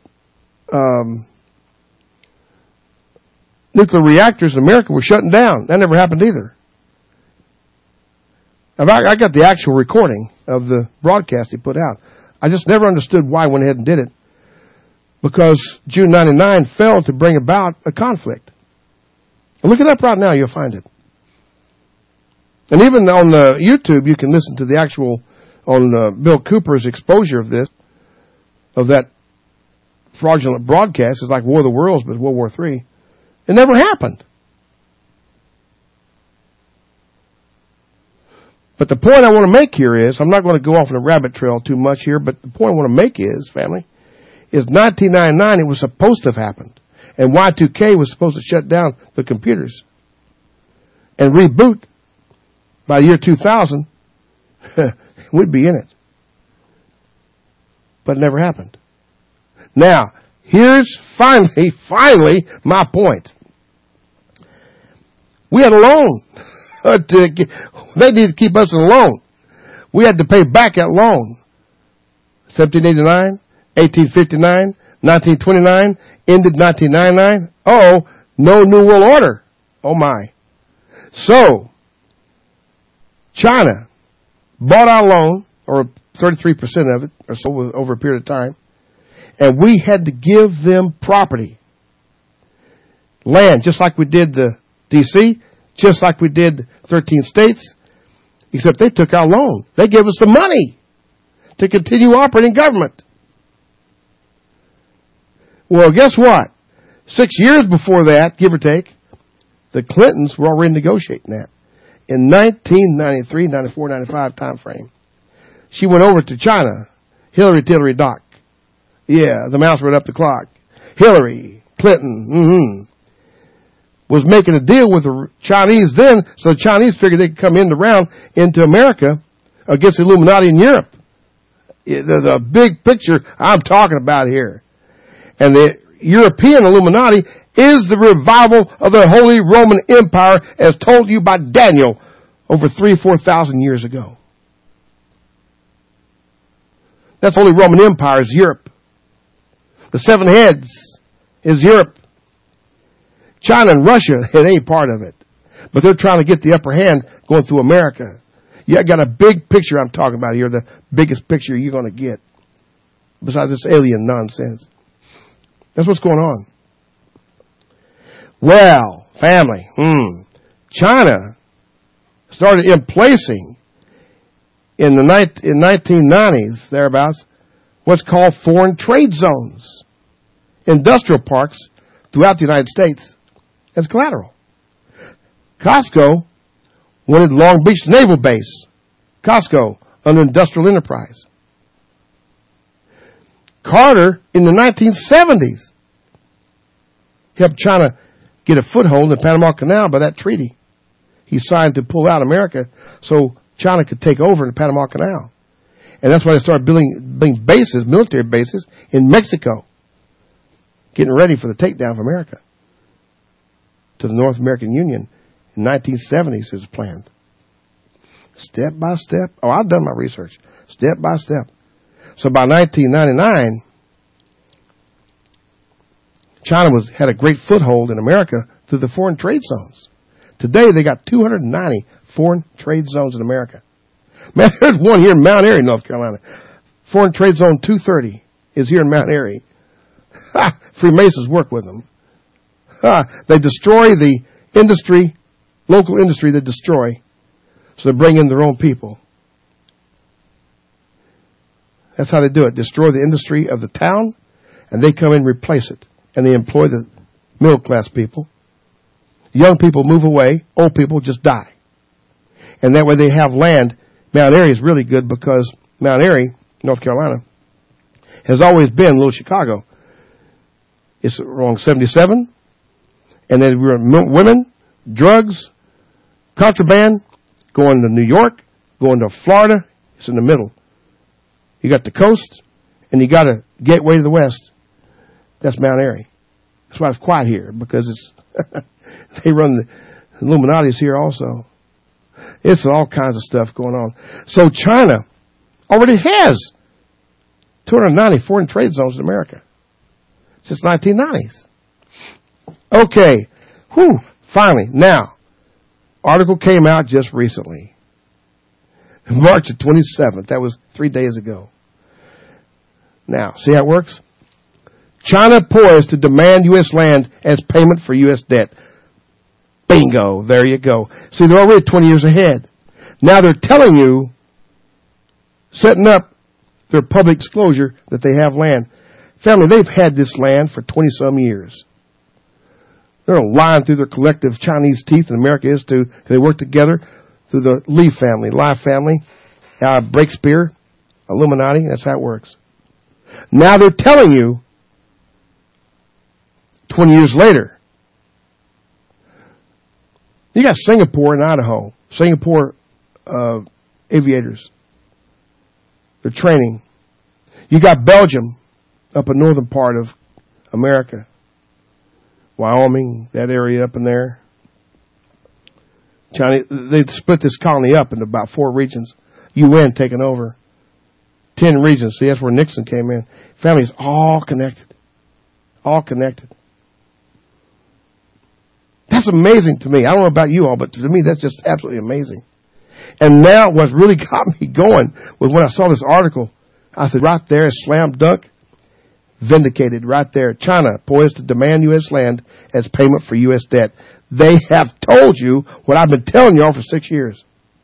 nuclear reactors in America were shutting down. That never happened either. I got the actual recording of the broadcast he put out. I just never understood why he went ahead and did it. Because June 99 failed to bring about a conflict. And look it up right now, you'll find it. And even on the YouTube, you can listen to the actual, on Bill Cooper's exposure of this, of that fraudulent broadcast. It's like War of the Worlds, but World War III. It never happened. But the point I want to make here is, I'm not going to go off on a rabbit trail too much here, but the point I want to make is, family, is 1999, it was supposed to have happened. And Y2K was supposed to shut down the computers and reboot by the year 2000. We'd be in it. But it never happened. Now, here's finally, my point. We had a loan. They needed to keep us in a loan. We had to pay back that loan. 1789, 1859, 1929, ended 1999. Oh, no New World Order. Oh my. So, China bought our loan, or 33% of it, or so over a period of time, and we had to give them property. Land, just like we did the D.C., just like we did 13 states, except they took our loan. They gave us the money to continue operating government. Well, guess what? 6 years before that, give or take, the Clintons were already negotiating that. In 1993, 94, 95 time frame. She went over to China. Hillary Tillery Doc. Yeah, the mouse ran up the clock. Hillary Clinton, was making a deal with the Chinese then, so the Chinese figured they could come around into America against the Illuminati in Europe. The big picture I'm talking about here. And the European Illuminati is the revival of the Holy Roman Empire as told you by Daniel over 3,000-4,000 years ago. That's Holy Roman Empire is Europe. The seven heads is Europe. China and Russia had any part of it. But they're trying to get the upper hand going through America. You got a big picture I'm talking about here, the biggest picture you're going to get. Besides this alien nonsense. That's what's going on. Well, family, China started emplacing in the 1990s, thereabouts, what's called foreign trade zones. industrial parks throughout the United States as collateral. Costco wanted Long Beach Naval Base. Costco under industrial enterprise. Carter in the 1970s helped China get a foothold in the Panama Canal by that treaty. He signed to pull out America so China could take over the Panama Canal. And that's why they started building bases, military bases, in Mexico, getting ready for the takedown of America to the North American Union in 1970s is planned. Step by step. Oh, I've done my research. Step by step. So by 1999, China had a great foothold in America through the foreign trade zones. Today, they got 290 foreign trade zones in America. Man, there's one here in Mount Airy, North Carolina. Foreign Trade Zone 230 is here in Mount Airy. Freemasons work with them. They destroy the industry, local industry they destroy, so they bring in their own people. That's how they do it. Destroy the industry of the town, and they come in and replace it. And they employ the middle-class people. Young people move away. Old people just die. And that way they have land. Mount Airy is really good because Mount Airy, North Carolina, has always been Little Chicago. It's along 77. And then we're women, drugs, contraband, going to New York, going to Florida. It's in the middle. You got the coast, and you got a gateway to the west. That's Mount Airy. That's why it's quiet here, because it's they run the Illuminati's here also. It's all kinds of stuff going on. So China already has 290 foreign trade zones in America since 1990s. Okay. Finally. Now, article came out just recently. March the 27th. That was 3 days ago. Now, see how it works? China poised to demand U.S. land as payment for U.S. debt. Bingo. There you go. See, they're already 20 years ahead. Now they're telling you, setting up their public disclosure that they have land. Family, they've had this land for 20-some years. They're lying through their collective Chinese teeth, and America is too. They work together through the Lee family, Breakspear, Illuminati. That's how it works. Now they're telling you, 20 years later, you got Singapore and Idaho. Singapore aviators. They're training. You got Belgium up in northern part of America. Wyoming, that area up in there. China, they split this colony up into about 4 regions. UN taking over. 10 regions. See, that's where Nixon came in. Family's all connected. All connected. That's amazing to me. I don't know about you all, but to me that's just absolutely amazing. And now what really got me going was when I saw this article. I said, right there, slam dunk, vindicated right there. China poised to demand U.S. land as payment for U.S. debt. They have told you what I've been telling you all for 6 years.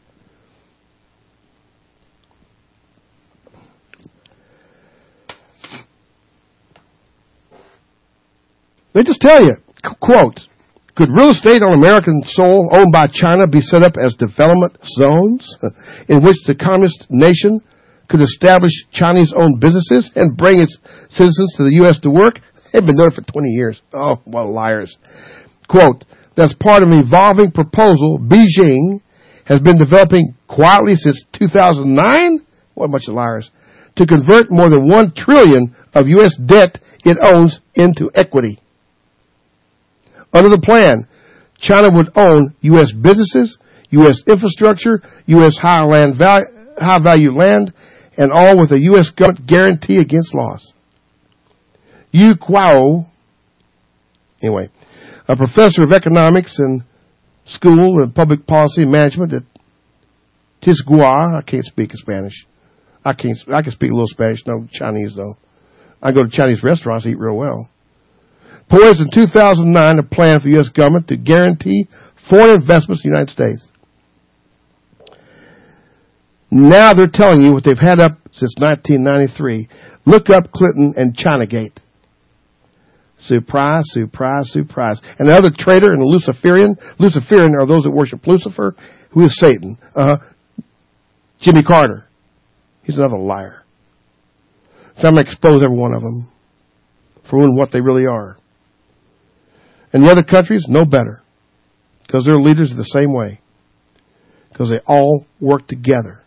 They just tell you, quote, could real estate on American soil owned by China be set up as development zones in which the communist nation could establish Chinese-owned businesses and bring its citizens to the U.S. to work? They've been doing it for 20 years. Oh, what liars. Quote, that's part of an evolving proposal Beijing has been developing quietly since 2009? What a bunch of liars. To convert more than $1 trillion of U.S. debt it owns into equity. Under the plan, China would own U.S. businesses, U.S. infrastructure, U.S. high-value land, and all with a U.S. government guarantee against loss. Yu Kuo, anyway, a professor of economics and school and public policy management at Tisgua. I can't speak Spanish. I can speak a little Spanish, no Chinese though. I go to Chinese restaurants, eat real well. Poised in 2009 a plan for the U.S. government to guarantee foreign investments in the United States. Now they're telling you what they've had up since 1993. Look up Clinton and Chinagate. Surprise, surprise, surprise. And the other traitor and Luciferian are those that worship Lucifer, who is Satan. Jimmy Carter. He's another liar. So I'm going to expose every one of them for what they really are. And the other countries, no better. Because their leaders are the same way. Because they all work together.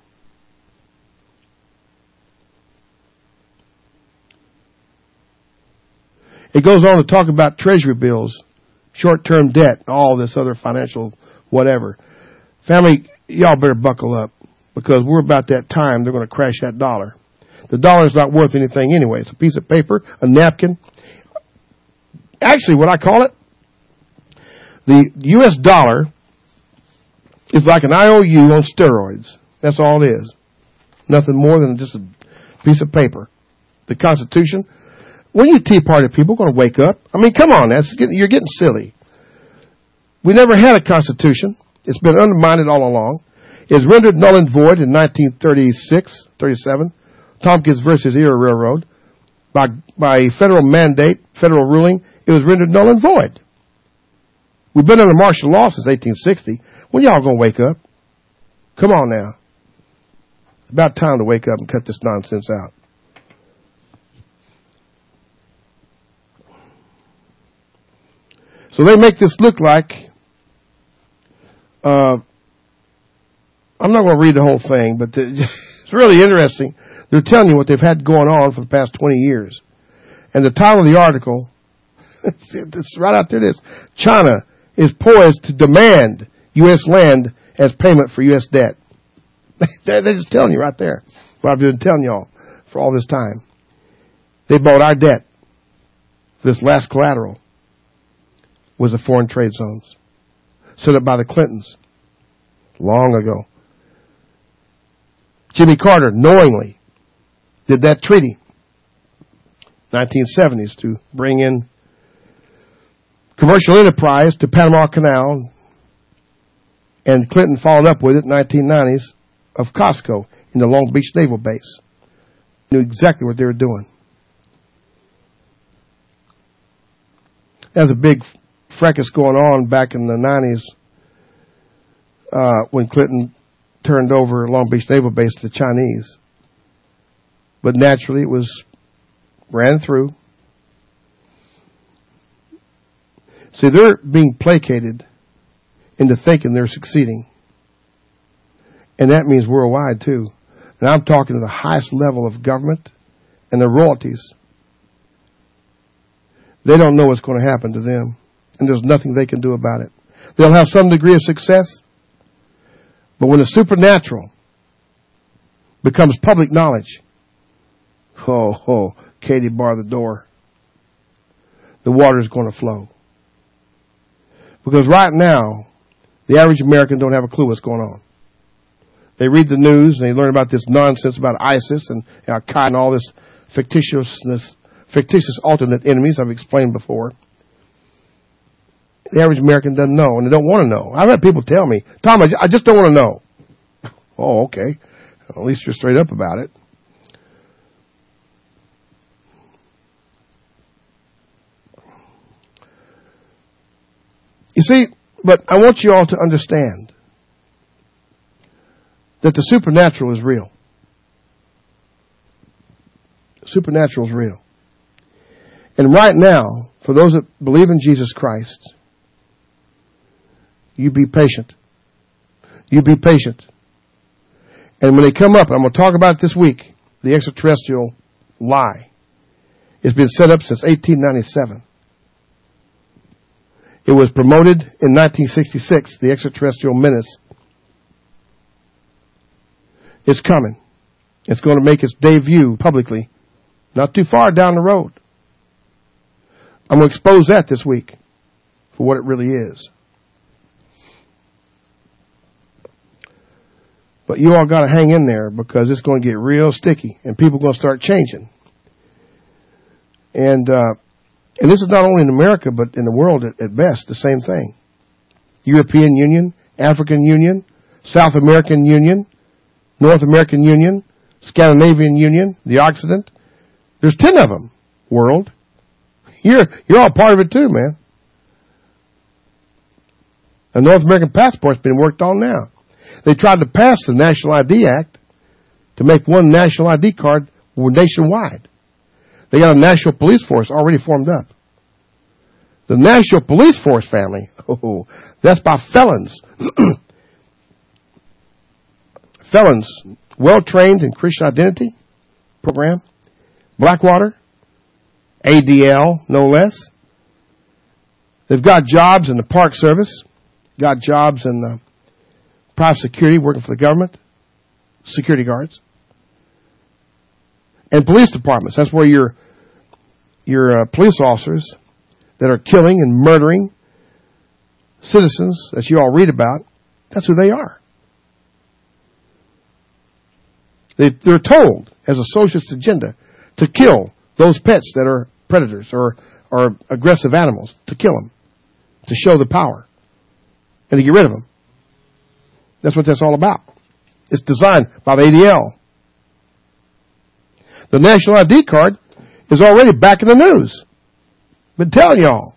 It goes on to talk about treasury bills, short-term debt, all this other financial whatever. Family, y'all better buckle up. Because we're about that time they're going to crash that dollar. The dollar's not worth anything anyway. It's a piece of paper, a napkin. Actually, what I call it, the U.S. dollar is like an IOU on steroids. That's all it is. Nothing more than just a piece of paper. The Constitution. When you Tea Party people are going to wake up. I mean, come on, you're getting silly. We never had a Constitution. It's been undermined all along. Is rendered null and void in 1936-37, Tompkins versus Erie Railroad. By federal mandate, federal ruling, it was rendered null and void. We've been under martial law since 1860. When y'all going to wake up? Come on now. About time to wake up and cut this nonsense out. So they make this look like I'm not going to read the whole thing, but it's really interesting. They're telling you what they've had going on for the past 20 years. And the title of the article, it's right out there, it is. China is poised to demand U.S. land as payment for U.S. debt. They're just telling you right there what I've been telling y'all for all this time. They bought our debt. This last collateral was the foreign trade zones set up by the Clintons long ago. Jimmy Carter knowingly did that treaty, 1970s, to bring in commercial enterprise to Panama Canal, and Clinton followed up with it in 1990s of Costco in the Long Beach Naval Base. Knew exactly what they were doing. There was a big fracas going on back in the 90s when Clinton turned over Long Beach Naval Base to the Chinese. But naturally it was ran through. See, they're being placated into thinking they're succeeding. And that means worldwide too. And I'm talking to the highest level of government and the royalties. They don't know what's going to happen to them. And there's nothing they can do about it. They'll have some degree of success. But when the supernatural becomes public knowledge, Katie, bar the door. The water is going to flow. Because right now, the average American don't have a clue what's going on. They read the news and they learn about this nonsense about ISIS and Al-Qaeda and all this fictitious alternate enemies I've explained before. The average American doesn't know, and they don't want to know. I've had people tell me, Tom, I just don't want to know. Oh, okay. At least you're straight up about it. You see, but I want you all to understand that the supernatural is real. The supernatural is real. And right now, for those that believe in Jesus Christ, you be patient. You be patient. And when they come up, and I'm going to talk about it this week, the extraterrestrial lie. It's been set up since 1897. It was promoted in 1966, the extraterrestrial menace. It's coming. It's going to make its debut publicly, not too far down the road. I'm going to expose that this week for what it really is. But you all got to hang in there because it's going to get real sticky and people are going to start changing. And this is not only in America, but in the world at best, the same thing. European Union, African Union, South American Union, North American Union, Scandinavian Union, the Occident. There's 10 of them, world. You're all part of it too, man. A North American passport's been worked on now. They tried to pass the National ID Act to make one national ID card nationwide. They got a national police force already formed up. The National Police Force family, that's by felons. Felons, well-trained in Christian Identity program, Blackwater, ADL, no less. They've got jobs in the Park Service, got jobs in private security, working for the government, security guards, and police departments. That's where your police officers that are killing and murdering citizens that you all read about, that's who they are. They're told, as a socialist agenda, to kill those pets that are predators or aggressive animals, to kill them, to show the power, and to get rid of them. That's what that's all about. It's designed by the ADL. The National ID card is already back in the news. Been telling y'all.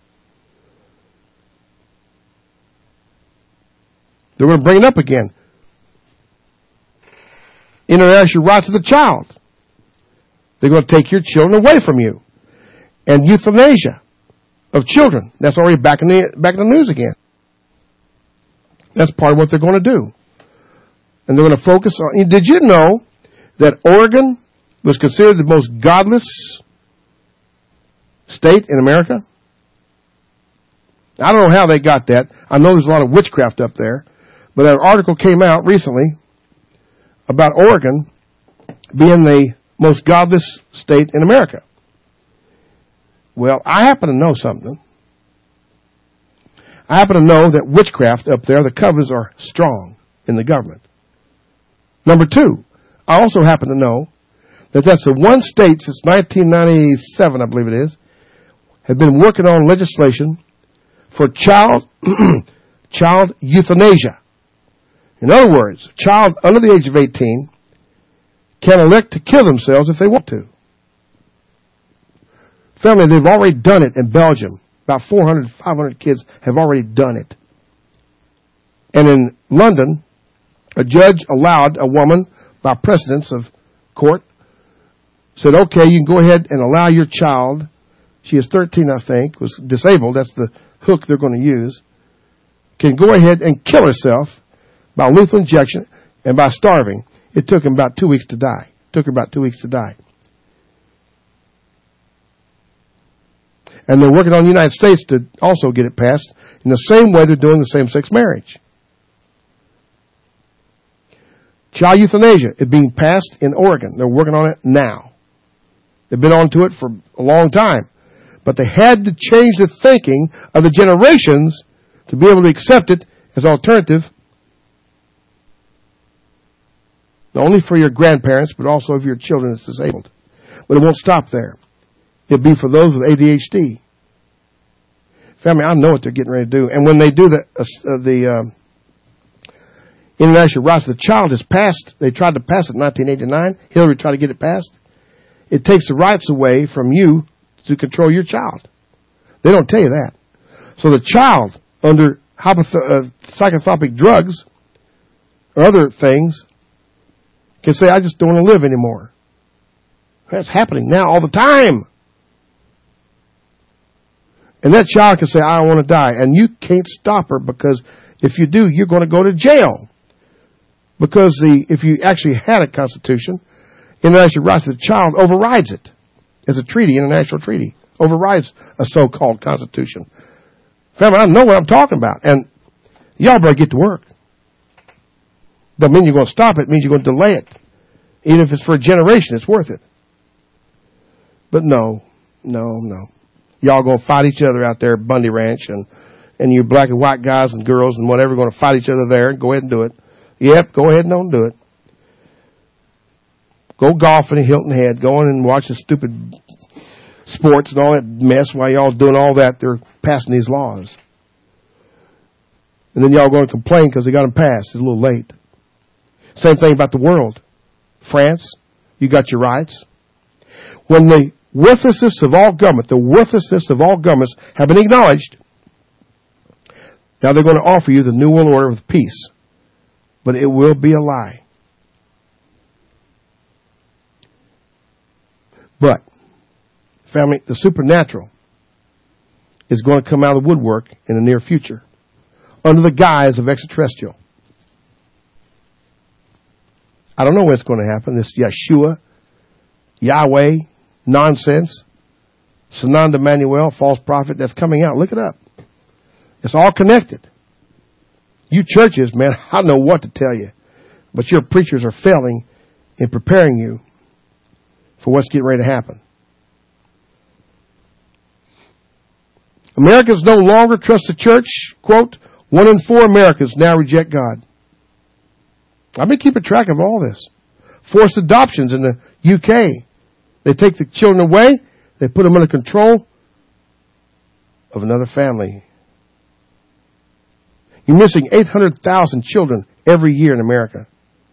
They're going to bring it up again. International rights of the child. They're going to take your children away from you. And euthanasia of children. That's already back in the news again. That's part of what they're going to do. And they're going to focus on... Did you know that Oregon was considered the most godless state in America? I don't know how they got that. I know there's a lot of witchcraft up there. But an article came out recently about Oregon being the most godless state in America. Well, I happen to know something. I happen to know that witchcraft up there, the covers are strong in the government. Number two, I also happen to know that that's the one state since 1997, I believe it is, have been working on legislation for child euthanasia. In other words, a child under the age of 18 can elect to kill themselves if they want to. Family, they've already done it in Belgium. About 400, 500 kids have already done it. And in London, a judge allowed a woman, by precedence of court, said, okay, you can go ahead and allow your child, she is 13, I think, was disabled, that's the hook they're going to use, can go ahead and kill herself by lethal injection and by starving. It took him about 2 weeks to die. And they're working on the United States to also get it passed in the same way they're doing the same-sex marriage. Child euthanasia is being passed in Oregon. They're working on it now. They've been on to it for a long time. But they had to change the thinking of the generations to be able to accept it as alternative, not only for your grandparents, but also if your children is disabled. But it won't stop there. It'll be for those with ADHD. Family, I know what they're getting ready to do. And when they do the International Rights of the Child is passed, they tried to pass it in 1989. Hillary tried to get it passed. It takes the rights away from you to control your child. They don't tell you that. So the child under psychotropic drugs or other things can say, I just don't want to live anymore. That's happening now all the time. And that child can say, I don't want to die. And you can't stop her, because if you do, you're going to go to jail. Because if you actually had a constitution, International Rights of the Child overrides it. As a treaty, international treaty, overrides a so-called constitution. Family, I know what I'm talking about. And y'all better get to work. Doesn't mean you're going to stop it. It means you're going to delay it. Even if it's for a generation, it's worth it. But no. Y'all going to fight each other out there at Bundy Ranch, and you black and white guys and girls and whatever going to fight each other there. Go ahead and do it. Yep, go ahead and don't do it. Go golfing at Hilton Head. Go on and watch the stupid sports and all that mess. While y'all doing all that, they're passing these laws. And then y'all going to complain because they got them passed. It's a little late. Same thing about the world. France, you got your rights. When the worthlessness of all government, the worthlessness of all governments have been acknowledged. Now they're going to offer you the New World Order of peace. But it will be a lie. But, family, the supernatural is going to come out of the woodwork in the near future under the guise of extraterrestrial. I don't know when it's going to happen. This Yeshua, Yahweh, nonsense, Sananda Manuel, false prophet, that's coming out. Look it up. It's all connected. You churches, man, I don't know what to tell you, but your preachers are failing in preparing you for what's getting ready to happen. Americans no longer trust the church. Quote, 1 in 4 Americans now reject God. I've been keeping track of all this. Forced adoptions in the UK. They take the children away. They put them under control of another family. You're missing 800,000 children every year in America.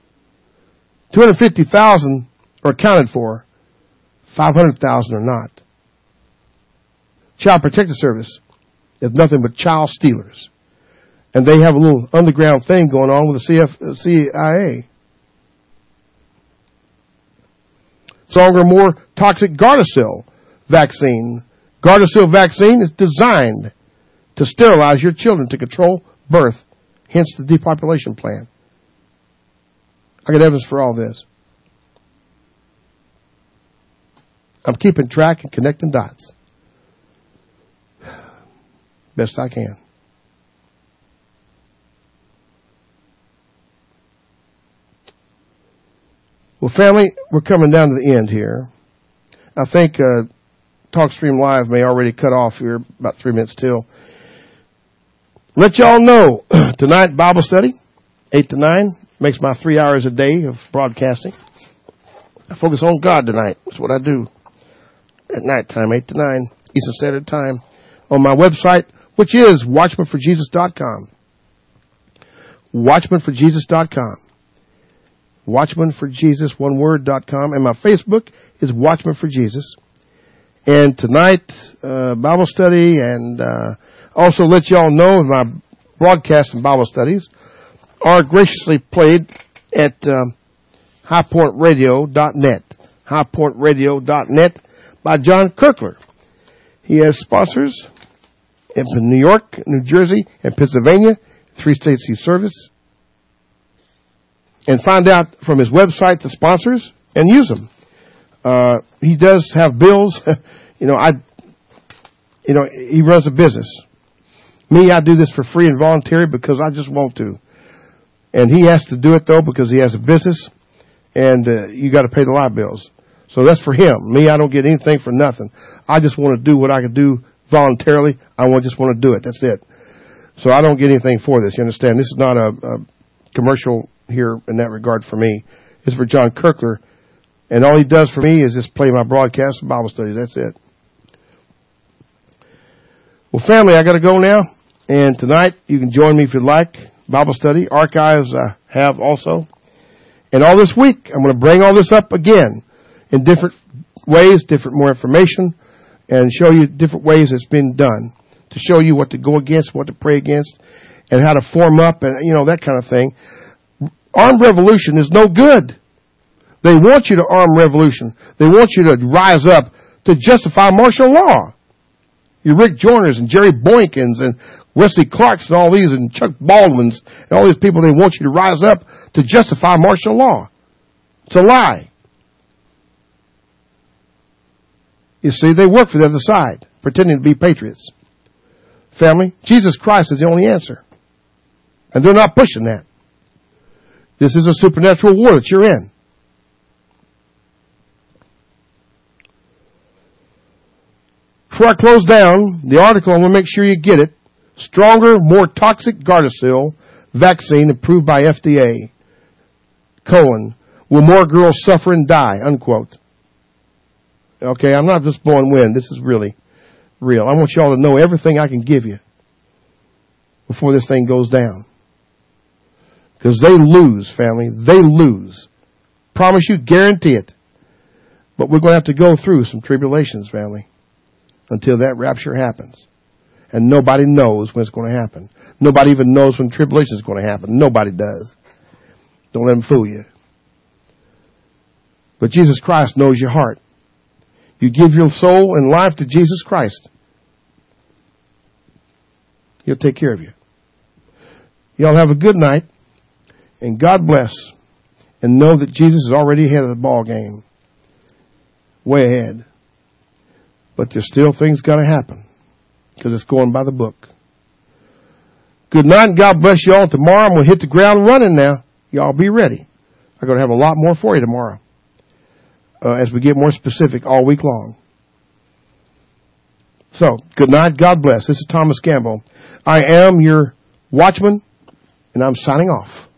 250,000 are accounted for. 500,000 are not. Child Protective Service is nothing but child stealers. And they have a little underground thing going on with the CIA. Stronger, more toxic Gardasil vaccine. Gardasil vaccine is designed to sterilize your children to control birth, hence the depopulation plan. I got evidence for all this. I'm keeping track and connecting dots. Best I can. Well, family, we're coming down to the end here. I think TalkStream Live may already cut off here about 3 minutes till. Let y'all know, tonight, Bible study, 8 to 9, makes my 3 hours a day of broadcasting. I focus on God tonight. That's what I do. At night time, 8 to 9, Eastern Standard Time, on my website, which is WatchmanForJesus.com. WatchmanForJesus.com. WatchmanForJesus, one word.com. And my Facebook is Watchman for Jesus. And tonight, Bible study, and also let y'all know my broadcasts and Bible studies are graciously played at highpointradio.net. Highpointradio.net by John Kirkler. He has sponsors in New York, New Jersey, and Pennsylvania, 3 states he service. And find out from his website the sponsors and use them. He does have bills. He runs a business. Me, I do this for free and voluntary because I just want to. And he has to do it though because he has a business, and you got to pay the light bills. So that's for him. Me, I don't get anything for nothing. I just want to do what I can do voluntarily. I just want to do it. That's it. So I don't get anything for this. You understand? This is not a commercial here in that regard for me. It's for John Kirkler. And all he does for me is just play my broadcasts and Bible studies. That's it. Well, family, I got to go now. And tonight, you can join me if you'd like. Bible study. Archives I have also. And all this week, I'm going to bring all this up again in different ways, different more information, and show you different ways it's been done to show you what to go against, what to pray against, and how to form up and, that kind of thing. Armed revolution is no good. They want you to arm revolution. They want you to rise up to justify martial law. Your Rick Joyners and Jerry Boykins and Wesley Clarks and all these and Chuck Baldwins and all these people, they want you to rise up to justify martial law. It's a lie. You see, they work for the other side, pretending to be patriots. Family, Jesus Christ is the only answer. And they're not pushing that. This is a supernatural war that you're in. Before I close down the article, I'm going to make sure you get it. Stronger, more toxic Gardasil vaccine approved by FDA. : will more girls suffer and die? Unquote. Okay, I'm not just blowing wind. This is really real. I want y'all to know everything I can give you before this thing goes down. Because they lose, family. They lose. Promise you, guarantee it. But we're going to have to go through some tribulations, family, until that rapture happens. And nobody knows when it's going to happen. Nobody even knows when tribulation is going to happen. Nobody does. Don't let them fool you. But Jesus Christ knows your heart. You give your soul and life to Jesus Christ, He'll take care of you. Y'all have a good night, and God bless. And know that Jesus is already ahead of the ball game. Way ahead. But there's still things got to happen, because it's going by the book. Good night, and God bless you all. Tomorrow I'm going to hit the ground running now. Y'all be ready. I'm going to have a lot more for you tomorrow. As we get more specific all week long. So, good night. God bless. This is Thomas Gamble. I am your watchman, and I'm signing off.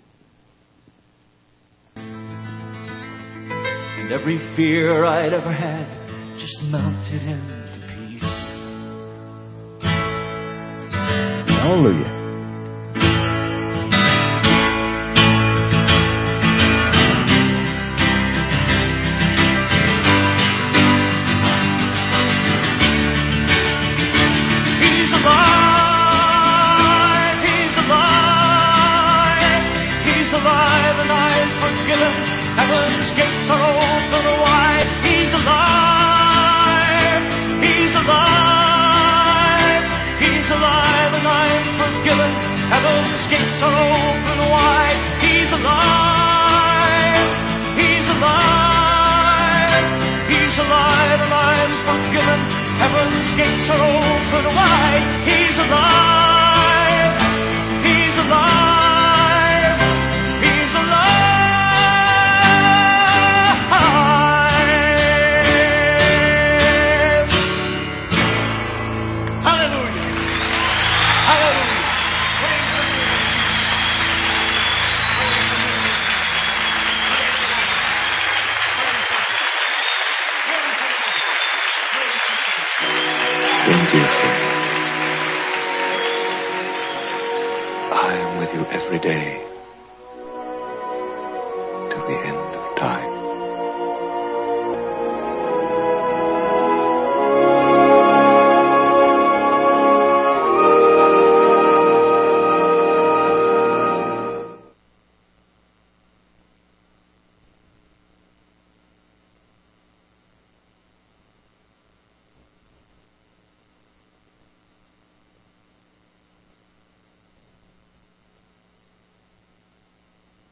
And every fear I'd ever had just melted into peace. Hallelujah. He's alive and I've forgiven. Heaven's gates are open.